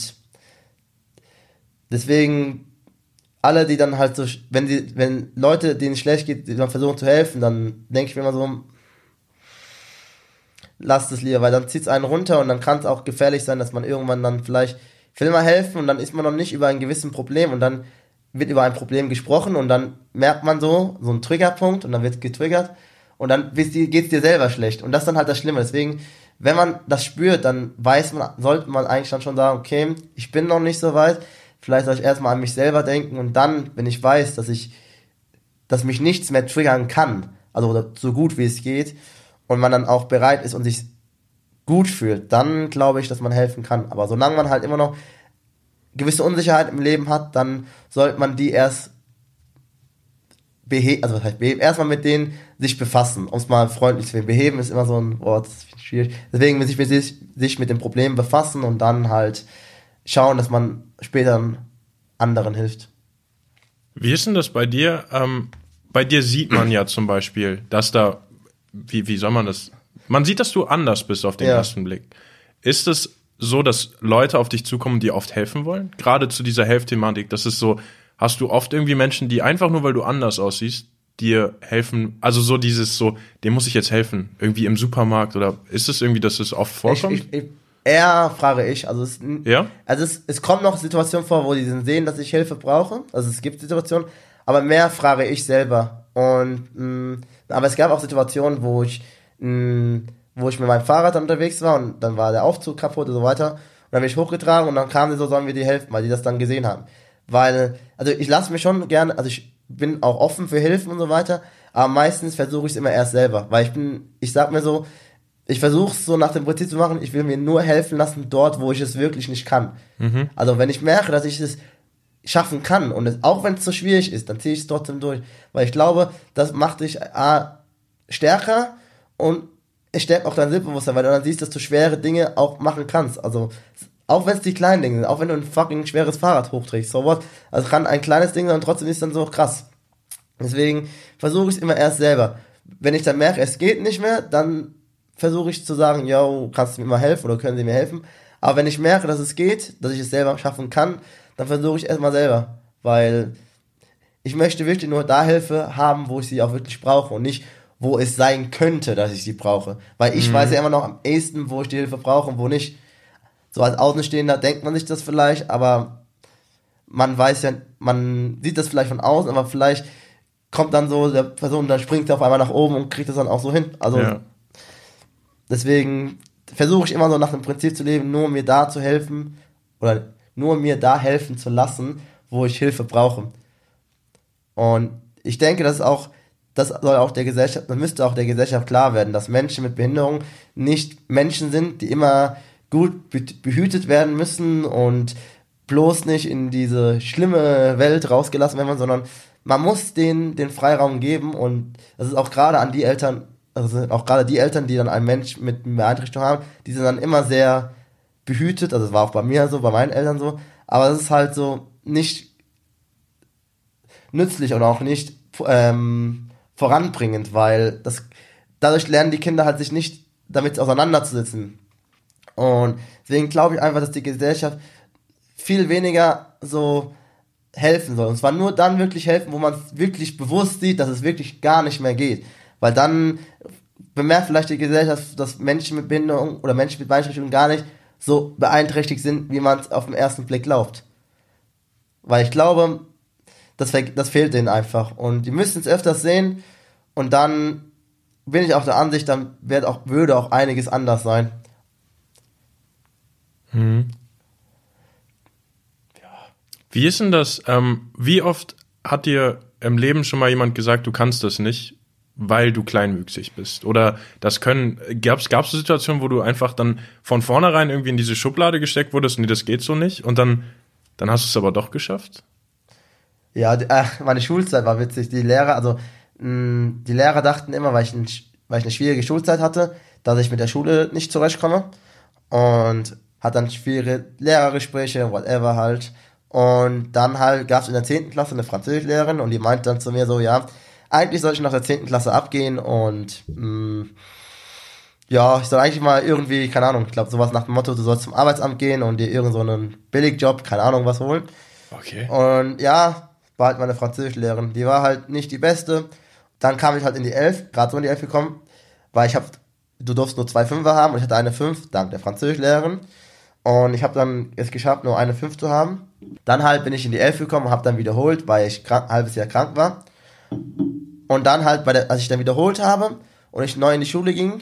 deswegen, alle, die dann halt so, wenn die, wenn Leute, denen es schlecht geht, die dann versuchen zu helfen, dann denke ich mir immer so, lasst es lieber, weil dann zieht es einen runter und dann kann es auch gefährlich sein, dass man irgendwann dann vielleicht, ich will mal helfen und dann ist man noch nicht über ein gewissen Problem und dann wird über ein Problem gesprochen und dann merkt man so, so einen Triggerpunkt und dann wird getriggert. Und dann geht's dir selber schlecht. Und das ist dann halt das Schlimme. Deswegen, wenn man das spürt, dann weiß man, sollte man eigentlich dann schon sagen, okay, ich bin noch nicht so weit. Vielleicht soll ich erstmal an mich selber denken. Und dann, wenn ich weiß, dass ich, dass mich nichts mehr triggern kann, also oder so gut wie es geht, und man dann auch bereit ist und sich gut fühlt, dann glaube ich, dass man helfen kann. Aber solange man halt immer noch gewisse Unsicherheit im Leben hat, dann sollte man die erst beheben, also was heißt beheben, erstmal mit denen sich befassen, um es mal freundlich zu sehen. Beheben ist immer so ein Wort, das ist schwierig. Deswegen muss ich sich, sich mit dem Problem befassen und dann halt schauen, dass man später anderen hilft. Wie ist denn das bei dir? Ähm, bei dir sieht man ja zum Beispiel, dass da, wie, wie soll man das, man sieht, dass du anders bist auf den Ja. ersten Blick. Ist es so, dass Leute auf dich zukommen, die oft helfen wollen? Gerade zu dieser Helfthematik, das ist so, hast du oft irgendwie Menschen, die einfach nur, weil du anders aussiehst, dir helfen, also so dieses so, dem muss ich jetzt helfen, irgendwie im Supermarkt, oder ist es irgendwie, dass es oft vorkommt? Ich, ich, ich, eher frage ich, also es, Ja? also es, es kommen noch Situationen vor, wo die sehen, dass ich Hilfe brauche, also es gibt Situationen, aber mehr frage ich selber. Und mh, aber es gab auch Situationen, wo ich mh, wo ich mit meinem Fahrrad dann unterwegs war und dann war der Aufzug kaputt und so weiter und dann bin ich hochgetragen und dann kamen sie so, sollen wir dir helfen, weil die das dann gesehen haben. Weil, also ich lasse mich schon gerne, also ich bin auch offen für Hilfen und so weiter, aber meistens versuche ich es immer erst selber, weil ich bin, ich sag mir so, ich versuche es so nach dem Prinzip zu machen, ich will mir nur helfen lassen dort, wo ich es wirklich nicht kann. Mhm. Also wenn ich merke, dass ich es schaffen kann und es, auch wenn es so schwierig ist, dann ziehe ich es trotzdem durch, weil ich glaube, das macht dich A, stärker und es stärkt auch dein Selbstbewusstsein, weil du dann siehst, dass du schwere Dinge auch machen kannst. Also, auch wenn es die kleinen Dinge sind, auch wenn du ein fucking schweres Fahrrad hochträgst, so what. Also kann ein kleines Ding sein und trotzdem ist es dann so krass. Deswegen versuche ich es immer erst selber. Wenn ich dann merke, es geht nicht mehr, dann versuche ich zu sagen, yo, kannst du mir mal helfen oder können sie mir helfen? Aber wenn ich merke, dass es geht, dass ich es selber schaffen kann, dann versuche ich erstmal selber. Weil ich möchte wirklich nur da Hilfe haben, wo ich sie auch wirklich brauche und nicht, wo es sein könnte, dass ich sie brauche. Weil ich mhm. weiß ja immer noch am ehesten, wo ich die Hilfe brauche und wo nicht. So als Außenstehender denkt man sich das vielleicht, aber man weiß ja, man sieht das vielleicht von außen, aber vielleicht kommt dann so der Person, dann springt er auf einmal nach oben und kriegt das dann auch so hin. Also ja. Deswegen versuche ich immer so nach dem Prinzip zu leben, nur mir da zu helfen oder nur mir da helfen zu lassen, wo ich Hilfe brauche. Und ich denke, das ist auch, das soll auch der Gesellschaft, das müsste auch der Gesellschaft klar werden, dass Menschen mit Behinderung nicht Menschen sind, die immer gut behütet werden müssen und bloß nicht in diese schlimme Welt rausgelassen werden, sondern man muss denen den Freiraum geben und das ist auch gerade an die Eltern, also auch gerade die Eltern, die dann einen Mensch mit einer Beeinträchtigung haben, die sind dann immer sehr behütet, also das war auch bei mir so, bei meinen Eltern so, aber es ist halt so nicht nützlich und auch nicht ähm, voranbringend, weil das dadurch lernen die Kinder halt sich nicht damit auseinanderzusetzen. Und deswegen glaube ich einfach, dass die Gesellschaft viel weniger so helfen soll. Und zwar nur dann wirklich helfen, wo man wirklich bewusst sieht, dass es wirklich gar nicht mehr geht. Weil dann bemerkt vielleicht die Gesellschaft, dass Menschen mit Behinderung oder Menschen mit Beeinträchtigung gar nicht so beeinträchtigt sind, wie man es auf den ersten Blick glaubt. Weil ich glaube, das, das fehlt denen einfach. Und die müssen es öfters sehen und dann bin ich auch der Ansicht, dann wird auch, würde auch einiges anders sein. Hm. Ja. Wie ist denn das? Ähm, wie oft hat dir im Leben schon mal jemand gesagt, du kannst das nicht, weil du kleinwüchsig bist? Oder das können, gab's, gab's eine Situation, wo du einfach dann von vornherein irgendwie in diese Schublade gesteckt wurdest, nee, das geht so nicht, und dann, dann hast du es aber doch geschafft? Ja, äh, meine Schulzeit war witzig. Die Lehrer, also mh, die Lehrer dachten immer, weil ich, ein, weil ich eine schwierige Schulzeit hatte, dass ich mit der Schule nicht zurechtkomme und hat dann schwierige Lehrergespräche, whatever halt. Und dann halt gab es in der zehnten Klasse eine Französischlehrerin und die meinte dann zu mir so, ja, eigentlich soll ich nach der zehnten Klasse abgehen und mh, ja, ich soll eigentlich mal irgendwie, keine Ahnung, ich glaube sowas nach dem Motto, du sollst zum Arbeitsamt gehen und dir irgend so einen Billigjob, keine Ahnung was holen. Okay. Und ja, war halt meine Französischlehrerin, die war halt nicht die beste. Dann kam ich halt in die elf, gerade so in die elf gekommen, weil ich hab, du durfst nur zwei Fünfer haben und ich hatte eine fünf, dank der Französischlehrerin. Und ich habe dann es geschafft, nur eine fünf zu haben. Dann halt bin ich in die elf gekommen und habe dann wiederholt, weil ich krank, ein halbes Jahr krank war. Und dann halt, bei der, als ich dann wiederholt habe und ich neu in die Schule ging,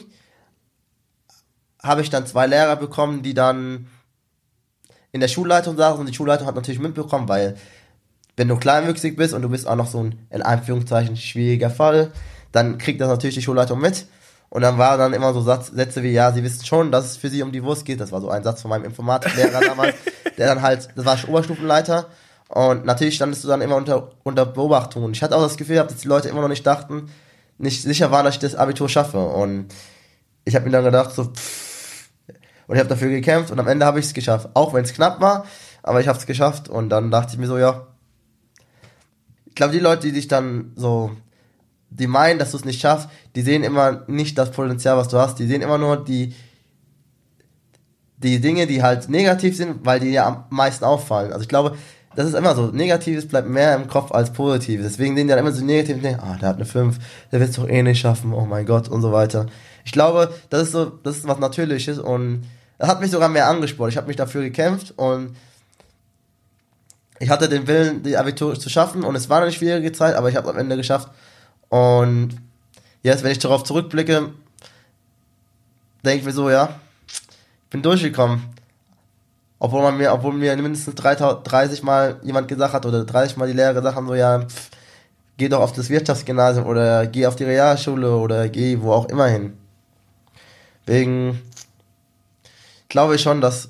habe ich dann zwei Lehrer bekommen, die dann in der Schulleitung saßen. Und die Schulleitung hat natürlich mitbekommen, weil wenn du kleinwüchsig bist und du bist auch noch so ein, in Anführungszeichen, schwieriger Fall, dann kriegt das natürlich die Schulleitung mit. Und dann war dann immer so Satz, Sätze wie, ja, sie wissen schon, dass es für sie um die Wurst geht. Das war so ein Satz von meinem Informatiklehrer damals, der dann halt, das war Oberstufenleiter. Und natürlich standest du dann immer unter, unter Beobachtung. Und ich hatte auch das Gefühl, dass die Leute immer noch nicht dachten, nicht sicher waren, dass ich das Abitur schaffe. Und ich habe mir dann gedacht, so, pff, und ich habe dafür gekämpft und am Ende habe ich es geschafft. Auch wenn es knapp war, aber ich habe es geschafft. Und dann dachte ich mir so, ja, ich glaube, die Leute, die dich dann so, die meinen, dass du es nicht schaffst, die sehen immer nicht das Potenzial, was du hast. Die sehen immer nur die, die Dinge, die halt negativ sind, weil die ja am meisten auffallen. Also ich glaube, das ist immer so. Negatives bleibt mehr im Kopf als Positives. Deswegen sehen die dann immer so negativ und denken, ah, der hat eine fünf, der wird es doch eh nicht schaffen, oh mein Gott und so weiter. Ich glaube, das ist so, das ist was Natürliches und das hat mich sogar mehr angesprochen. Ich habe mich dafür gekämpft und ich hatte den Willen, die Abitur zu schaffen und es war eine schwierige Zeit, aber ich habe es am Ende geschafft. Und jetzt, wenn ich darauf zurückblicke, denke ich mir so, ja, ich bin durchgekommen. Obwohl man mir, obwohl mir mindestens dreißig Mal jemand gesagt hat oder dreißig Mal die Lehrer gesagt haben, so ja, pff, geh doch auf das Wirtschaftsgymnasium oder geh auf die Realschule oder geh wo auch immer hin. Wegen glaube ich schon, dass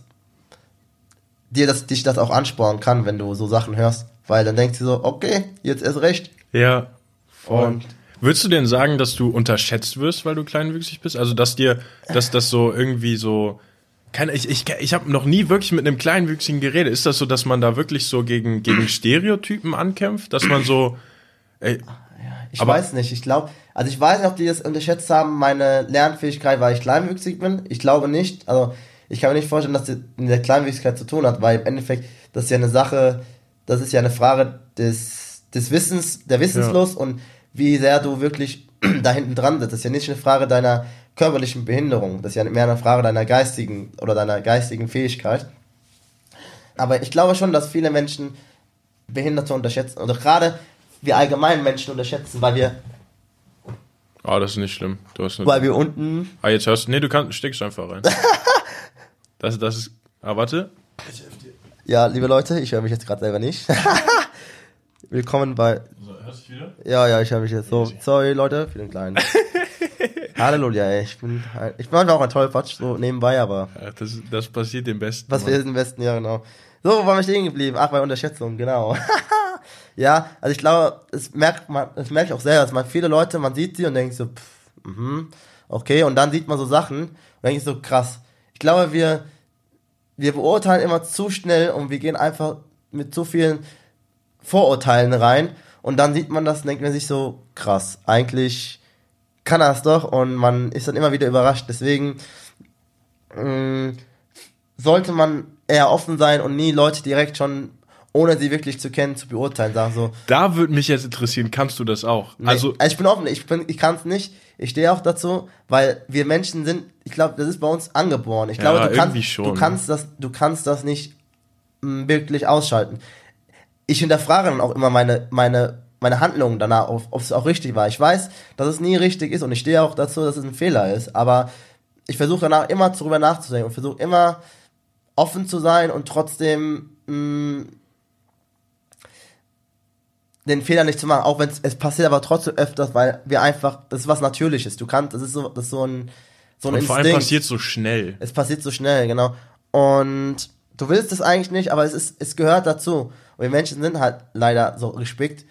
dir das, dich das auch anspornen kann, wenn du so Sachen hörst. Weil dann denkst du so, okay, jetzt erst recht. Ja, voll. Und Würdest du denn sagen, dass du unterschätzt wirst, weil du kleinwüchsig bist? Also, dass dir, dass das so irgendwie so, keine, ich, ich, ich habe noch nie wirklich mit einem Kleinwüchsigen geredet. Ist das so, dass man da wirklich so gegen, gegen Stereotypen ankämpft? Dass man so, ey, Ich aber, weiß nicht, ich glaube, also ich weiß nicht, ob die das unterschätzt haben, meine Lernfähigkeit, weil ich kleinwüchsig bin. Ich glaube nicht, also ich kann mir nicht vorstellen, dass das mit der Kleinwüchsigkeit zu tun hat, weil im Endeffekt, das ist ja eine Sache, das ist ja eine Frage des, des Wissens, der Wissenslust ja. und wie sehr du wirklich da hinten dran sitzt. Das ist ja nicht eine Frage deiner körperlichen Behinderung, das ist ja mehr eine Frage deiner geistigen oder deiner geistigen Fähigkeit. Aber ich glaube schon, dass viele Menschen Behinderte unterschätzen, oder gerade wir allgemein Menschen unterschätzen, weil wir Ah, oh, das ist nicht schlimm. Du hast weil wir unten Ah, jetzt hörst du, nee, du kannst, steckst einfach rein. das, das ist, ah, warte. Ja, liebe Leute, ich höre mich jetzt gerade selber nicht. Willkommen bei... So, hörst du dich wieder? Ja, ja, ich höre mich jetzt so. Sorry, Leute, für den Kleinen. Halleluja, ey. Ich bin, ich bin manchmal auch ein Tollpatsch, so nebenbei, aber... Ja, das, das passiert dem Besten. Was wir den Besten, ja, genau. So, wo waren wir stehen geblieben? Ach, bei Unterschätzung, genau. Ja, also ich glaube, es merkt man, das merke ich auch selber, dass man viele Leute, man sieht sie und denkt so, pff, mhm, okay, und dann sieht man so Sachen und denkt so, krass. Ich glaube, wir, wir beurteilen immer zu schnell und wir gehen einfach mit zu vielen Vorurteilen rein und dann sieht man das und denkt man sich so, krass, eigentlich kann er es doch und man ist dann immer wieder überrascht. Deswegen mh, sollte man eher offen sein und nie Leute direkt schon, ohne sie wirklich zu kennen, zu beurteilen, sagen so. Da würde mich jetzt interessieren, kannst du das auch? Nee, also, also ich bin offen, ich, bin, ich kann es nicht, ich stehe auch dazu, weil wir Menschen sind, ich glaube, das ist bei uns angeboren. Ich glaube, ja, du, kannst, schon, du, kannst das, du kannst das nicht mh, wirklich ausschalten. Ich hinterfrage dann auch immer meine, meine, meine Handlungen danach, ob es auch richtig war. Ich weiß, dass es nie richtig ist und ich stehe auch dazu, dass es ein Fehler ist, aber ich versuche danach immer darüber nachzudenken und versuche immer offen zu sein und trotzdem mh, den Fehler nicht zu machen, auch wenn es passiert, aber trotzdem öfters, weil wir einfach, das ist was Natürliches. Du kannst, das ist so, das ist so ein, so ein und Instinkt. Vor allem passiert so schnell. Es passiert so schnell, genau. Und du willst es eigentlich nicht, aber es ist, es gehört dazu. Und wir Menschen sind halt leider so gespickt.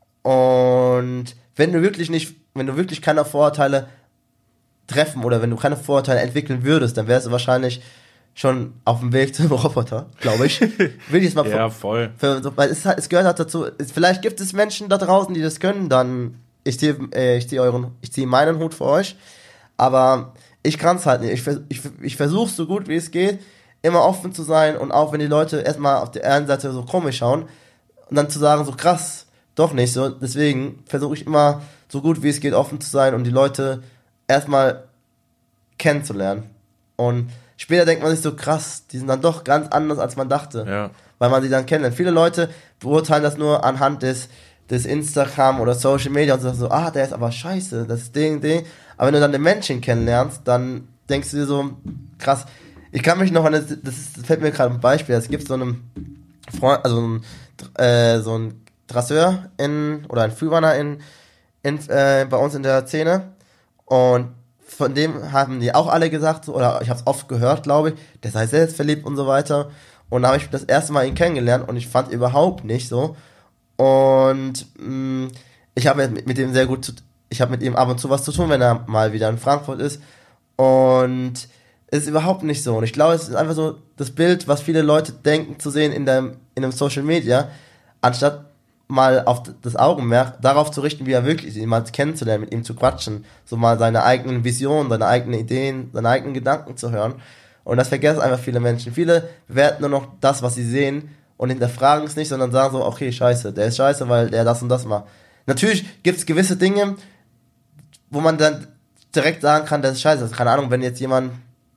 Und wenn du wirklich nicht, wenn du wirklich keine Vorurteile treffen oder wenn du keine Vorurteile entwickeln würdest, dann wärst du wahrscheinlich schon auf dem Weg zum Roboter, glaube ich. Will ich jetzt mal ja, voll. Für, weil es, es gehört halt dazu. Es, vielleicht gibt es Menschen da draußen, die das können, dann ich ziehe äh, ich ziehe euren, ich ziehe meinen Hut für euch. Aber ich kann es halt nicht. Ich, ich, ich versuche so gut wie es geht, immer offen zu sein und auch wenn die Leute erstmal auf der einen Seite so komisch schauen und dann zu sagen, so krass, doch nicht so. Deswegen versuche ich immer so gut wie es geht offen zu sein und die Leute erstmal kennenzulernen. Und später denkt man sich so, krass, die sind dann doch ganz anders, als man dachte. Ja. Weil man sie dann kennenlernt. Viele Leute beurteilen das nur anhand des, des Instagram oder Social Media und sagen so, ah, der ist aber scheiße, das ist Ding, Ding. Aber wenn du dann den Menschen kennenlernst, dann denkst du dir so, krass. Ich kann mich noch an, das, das fällt mir gerade ein Beispiel, es gibt so einen Freund, also ein, äh, so ein Dresseur in, oder ein Freerunner in, in, äh, bei uns in der Szene und von dem haben die auch alle gesagt, so, oder ich habe es oft gehört, glaube ich, der sei selbstverliebt und so weiter. Und da habe ich das erste Mal ihn kennengelernt und ich fand überhaupt nicht so. Und mh, ich habe mit, mit ihm sehr gut, zu, ich habe mit ihm ab und zu was zu tun, wenn er mal wieder in Frankfurt ist. Und es ist überhaupt nicht so. Und ich glaube, es ist einfach so das Bild, was viele Leute denken zu sehen in, der, in einem Social Media, anstatt mal auf das Augenmerk darauf zu richten, wie er wirklich ist, ihn mal kennenzulernen, mit ihm zu quatschen, so mal seine eigenen Visionen, seine eigenen Ideen, seine eigenen Gedanken zu hören. Und das vergessen einfach viele Menschen. Viele bewerten nur noch das, was sie sehen und hinterfragen es nicht, sondern sagen so, okay, scheiße, der ist scheiße, weil der das und das macht. Natürlich gibt es gewisse Dinge, wo man dann direkt sagen kann, das ist scheiße. Also, keine Ahnung, wenn jetzt jemand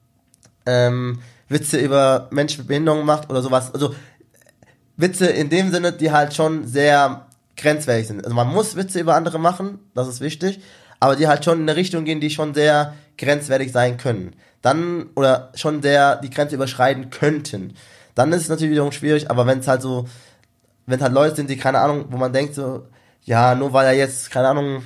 ähm, Witze über Menschen mit Behinderung macht oder sowas, also Witze in dem Sinne, die halt schon sehr grenzwertig sind. Also man muss Witze über andere machen, das ist wichtig, aber die halt schon in eine Richtung gehen, die schon sehr grenzwertig sein können. Dann, oder schon sehr die Grenze überschreiten könnten. Dann ist es natürlich wiederum schwierig, aber wenn es halt so, wenn es halt Leute sind, die, keine Ahnung, wo man denkt so, ja, nur weil er jetzt, keine Ahnung,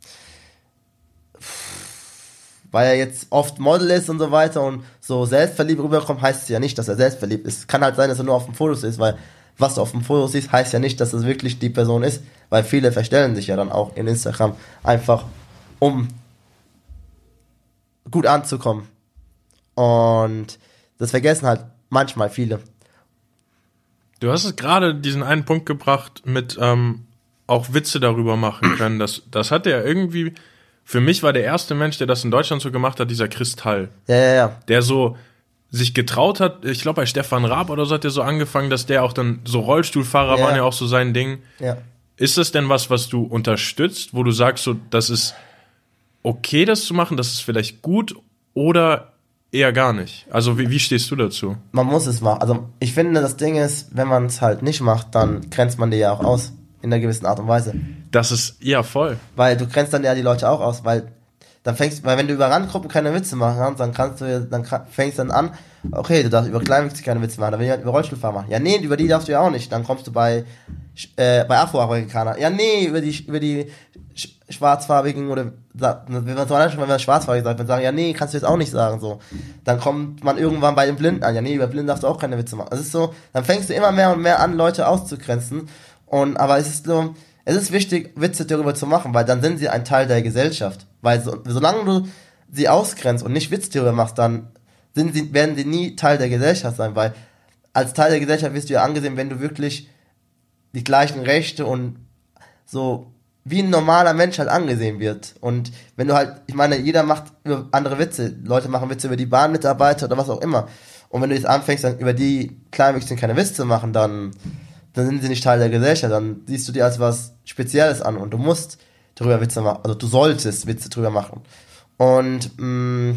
weil er jetzt oft Model ist und so weiter und so selbstverliebt rüberkommt, heißt es ja nicht, dass er selbstverliebt ist. Es kann halt sein, dass er nur auf dem Fotos ist, weil was du auf dem Foto siehst, heißt ja nicht, dass es wirklich die Person ist, weil viele verstellen sich ja dann auch in Instagram einfach, um gut anzukommen. Und das vergessen halt manchmal viele. Du hast es gerade diesen einen Punkt gebracht mit ähm, auch Witze darüber machen können. Das, das hat er irgendwie, für mich war der erste Mensch, der das in Deutschland so gemacht hat, dieser Kristall. Ja, ja, ja. Der so sich getraut hat, ich glaube bei Stefan Raab oder so hat er so angefangen, dass der auch dann, so Rollstuhlfahrer Ja. waren ja auch so sein Ding. Ja. Ist das denn was, was du unterstützt, wo du sagst, so, das ist okay, das zu machen, das ist vielleicht gut oder eher gar nicht? Also wie, wie stehst du dazu? Man muss es machen. Also ich finde, das Ding ist, wenn man es halt nicht macht, dann grenzt man die ja auch aus. In einer gewissen Art und Weise. Das ist eher voll. Weil du grenzt dann ja die Leute auch aus, weil dann fängst, weil wenn du über Randgruppen keine Witze machen kannst, dann kannst du, dann fängst du dann an, okay, du darfst über Kleinwüchsige keine Witze machen, dann will ich halt über Rollstuhlfahrer machen. Ja, nee, über die darfst du ja auch nicht. Dann kommst du bei, äh, bei Afroamerikaner. Ja, nee, über die, über die sch- Schwarzfarbigen oder, wenn man so allein schon, wenn man schwarzfarbig sagt, dann sagen, ja, nee, kannst du jetzt auch nicht sagen, so. Dann kommt man irgendwann bei den Blinden an. Ja, nee, über Blinden darfst du auch keine Witze machen. Das ist so, dann fängst du immer mehr und mehr an, Leute auszugrenzen. Und, aber es ist so, es ist wichtig, Witze darüber zu machen, weil dann sind sie ein Teil der Gesellschaft. Weil so, solange du sie ausgrenzt und nicht Witze darüber machst, dann sind sie, werden sie nie Teil der Gesellschaft sein, weil als Teil der Gesellschaft wirst du ja angesehen, wenn du wirklich die gleichen Rechte und so wie ein normaler Mensch halt angesehen wird. Und wenn du halt, ich meine, jeder macht über andere Witze. Leute machen Witze über die Bahnmitarbeiter oder was auch immer. Und wenn du jetzt anfängst, dann über die Kleinwüchsigen keine Witze zu machen, dann dann sind sie nicht Teil der Gesellschaft, dann siehst du die als was Spezielles an und du musst darüber Witze machen, also du solltest Witze drüber machen. Und mh,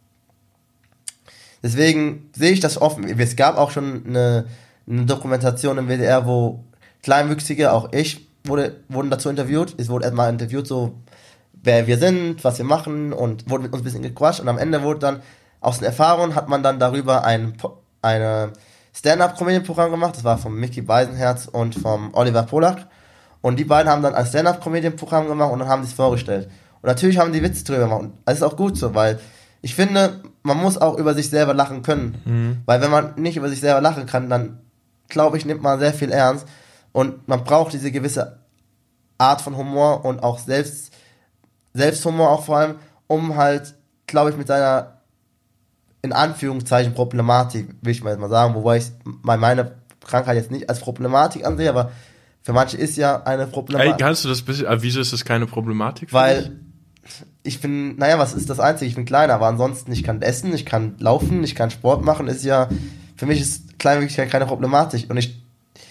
deswegen sehe ich das offen. Es gab auch schon eine, eine Dokumentation im W D R, wo Kleinwüchsige, auch ich, wurde, wurden dazu interviewt. Es wurde erstmal interviewt, so wer wir sind, was wir machen und wurde mit uns ein bisschen gequatscht und am Ende wurde dann, aus den Erfahrungen hat man dann darüber ein, eine Stand-Up-Comedy-Programm gemacht, das war von Mickey Beisenherz und vom Oliver Polak und die beiden haben dann ein Stand-Up-Comedy-Programm gemacht und dann haben sie es vorgestellt und natürlich haben die Witze drüber gemacht und das ist auch gut so, weil ich finde, man muss auch über sich selber lachen können, mhm. weil wenn man nicht über sich selber lachen kann, dann glaube ich, nimmt man sehr viel ernst und man braucht diese gewisse Art von Humor und auch Selbst, Selbsthumor auch vor allem, um halt, glaube ich, mit seiner in Anführungszeichen Problematik, will ich mal jetzt mal sagen, wobei ich meine Krankheit jetzt nicht als Problematik ansehe, aber für manche ist ja eine Problematik. Ey, kannst du das bisschen, wieso ist das keine Problematik für Weil dich? ich bin, naja, was ist das Einzige? Ich bin kleiner, aber ansonsten, ich kann essen, ich kann laufen, ich kann Sport machen, ist ja, für mich ist Kleinwüchsigkeit keine Problematik und ich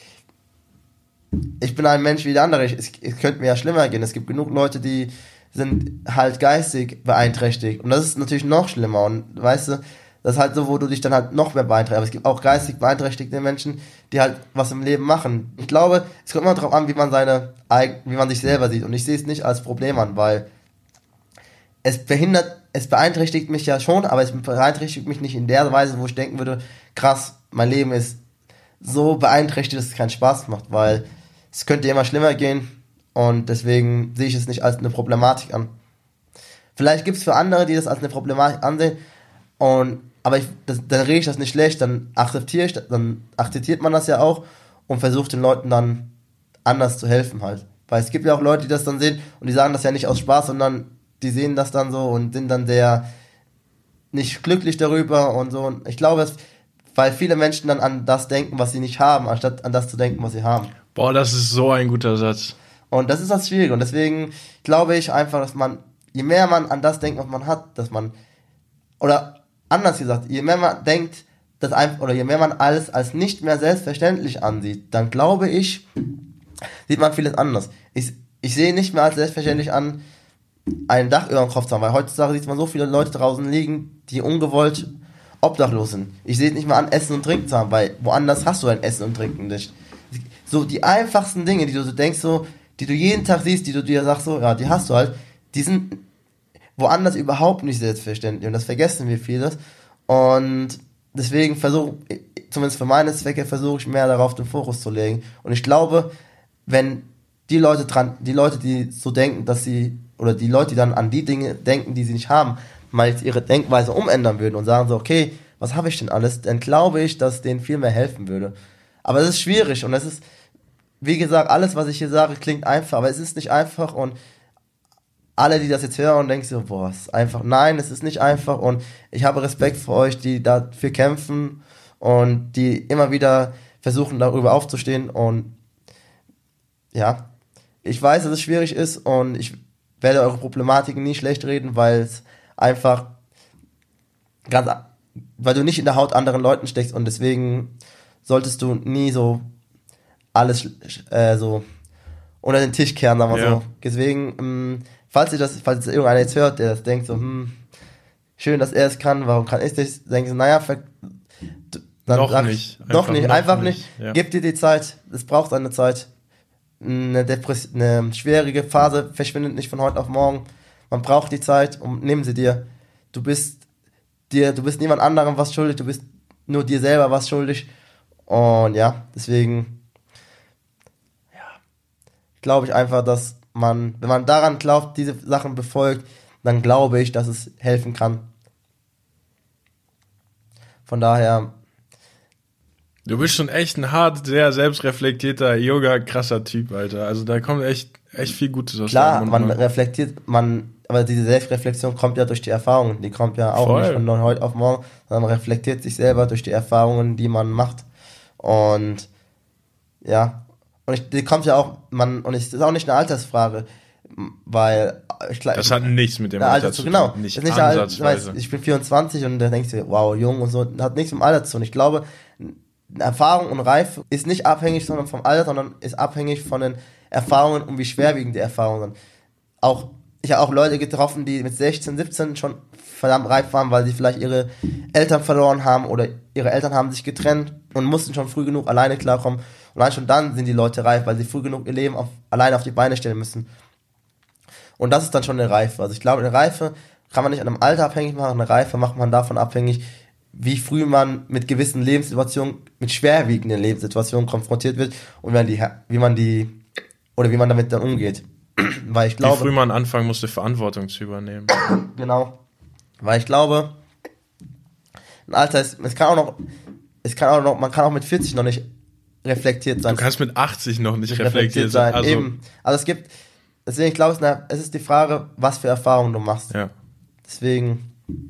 ich bin ein Mensch wie der andere, ich, es, es könnte mir ja schlimmer gehen, es gibt genug Leute, die sind halt geistig beeinträchtigt und das ist natürlich noch schlimmer und weißt du, das ist halt so, wo du dich dann halt noch mehr beeinträchtigst. Aber es gibt auch geistig beeinträchtigte Menschen, die halt was im Leben machen. Ich glaube, es kommt immer darauf an, wie man seine, wie man sich selber sieht. Und ich sehe es nicht als Problem an, weil es behindert, es beeinträchtigt mich ja schon, aber es beeinträchtigt mich nicht in der Weise, wo ich denken würde, krass, mein Leben ist so beeinträchtigt, dass es keinen Spaß macht, weil es könnte immer schlimmer gehen und deswegen sehe ich es nicht als eine Problematik an. Vielleicht gibt es für andere, die das als eine Problematik ansehen, und aber ich, das, dann rede ich das nicht schlecht, dann akzeptiere ich, dann akzeptiert man das ja auch und versucht den Leuten dann anders zu helfen halt. Weil es gibt ja auch Leute, die das dann sehen und die sagen das ja nicht aus Spaß, sondern die sehen das dann so und sind dann sehr nicht glücklich darüber und so. Und ich glaube, es, weil viele Menschen dann an das denken, was sie nicht haben, anstatt an das zu denken, was sie haben. Boah, das ist so ein guter Satz. Und das ist das Schwierige. Und deswegen glaube ich einfach, dass man, je mehr man an das denkt, was man hat, dass man, oder anders gesagt, je mehr man denkt, dass einfach, oder je mehr man alles als nicht mehr selbstverständlich ansieht, dann glaube ich, sieht man vieles anders. Ich, ich sehe nicht mehr als selbstverständlich an, ein Dach über dem Kopf zu haben, weil heutzutage sieht man so viele Leute draußen liegen, die ungewollt obdachlos sind. Ich sehe es nicht mehr an, Essen und Trinken zu haben, weil woanders hast du ein Essen und Trinken nicht. So die einfachsten Dinge, die du so denkst, so, die du jeden Tag siehst, die du dir sagst, so, ja, die hast du halt, die sind woanders überhaupt nicht selbstverständlich und das vergessen wir vieles und deswegen versuche, zumindest für meine Zwecke, versuche ich mehr darauf den Fokus zu legen und ich glaube, wenn die Leute dran, die Leute, die so denken, dass sie, oder die Leute, die dann an die Dinge denken, die sie nicht haben, mal jetzt ihre Denkweise umändern würden und sagen so, okay, was habe ich denn alles, dann glaube ich, dass denen viel mehr helfen würde. Aber es ist schwierig und es ist, wie gesagt, alles, was ich hier sage, klingt einfach, aber es ist nicht einfach und alle, die das jetzt hören und denken so, boah, es ist einfach, nein, es ist nicht einfach und ich habe Respekt vor euch, die dafür kämpfen und die immer wieder versuchen, darüber aufzustehen und ja, ich weiß, dass es schwierig ist und ich werde eure Problematiken nie schlecht reden, weil es einfach ganz, weil du nicht in der Haut anderen Leuten steckst und deswegen solltest du nie so alles äh, so unter den Tisch kehren, sagen wir Ja. so. Deswegen, ähm, falls ihr das, falls irgendeiner jetzt hört, der das denkt so, hm, schön, dass er es kann, warum kann ich das? Denken so, naja, ver- dann Noch sag nicht. ich, noch Einfach nicht, noch einfach nicht. nicht. Ja. Gib dir die Zeit, es braucht eine Zeit. Eine, Depress- eine schwierige Phase verschwindet nicht von heute auf morgen. Man braucht die Zeit und nimm sie dir. Du bist dir, du bist niemand anderem was schuldig, du bist nur dir selber was schuldig. Und ja, deswegen ja, glaube ich einfach, dass man, wenn man daran glaubt, diese Sachen befolgt, dann glaube ich, dass es helfen kann. Von daher, Du bist schon echt ein hart, sehr selbstreflektierter, junger, krasser Typ, Alter. Also da kommt echt, echt viel Gutes aus klar, deinem man Mund. reflektiert, man, aber diese Selbstreflexion kommt ja durch die Erfahrungen, die kommt ja auch Voll. nicht von heute auf morgen, sondern man reflektiert sich selber durch die Erfahrungen, die man macht. Und ja, und ich, die kommt ja auch, man, und es ist auch nicht eine Altersfrage, weil ich glaube, Das hat nichts mit dem Ja, Alter Alter zu zu, tun. genau. Nicht Das ist nicht der Alter, ansatzweise. weißt, ich bin vierundzwanzig und dann denkst du, wow, jung und so, hat nichts mit dem Alter zu tun. Ich glaube, Erfahrung und Reife ist nicht abhängig sondern vom Alter, sondern ist abhängig von den Erfahrungen und wie schwerwiegend die Erfahrungen sind. Auch, ich habe auch Leute getroffen, die mit sechzehn, siebzehn schon verdammt reif waren, weil sie vielleicht ihre Eltern verloren haben oder ihre Eltern haben sich getrennt und mussten schon früh genug alleine klarkommen. Und allein schon dann sind die Leute reif, weil sie früh genug ihr Leben auf, alleine auf die Beine stellen müssen. Und das ist dann schon eine Reife. Also ich glaube, eine Reife kann man nicht an einem Alter abhängig machen, eine Reife macht man davon abhängig, wie früh man mit gewissen Lebenssituationen, mit schwerwiegenden Lebenssituationen konfrontiert wird und wie man die, wie man die, oder wie man damit dann umgeht. Weil ich Wie früh glaube, man anfangen musste, Verantwortung zu übernehmen. genau, weil ich glaube, ein Alter ist, es kann auch noch, es kann auch noch, man kann auch mit vierzig noch nicht reflektiert sein. Du kannst mit achtzig noch nicht reflektiert sein. Also, Eben. Also es gibt, deswegen ich glaube, es ist eine- es ist die Frage, was für Erfahrungen du machst. ja. Deswegen,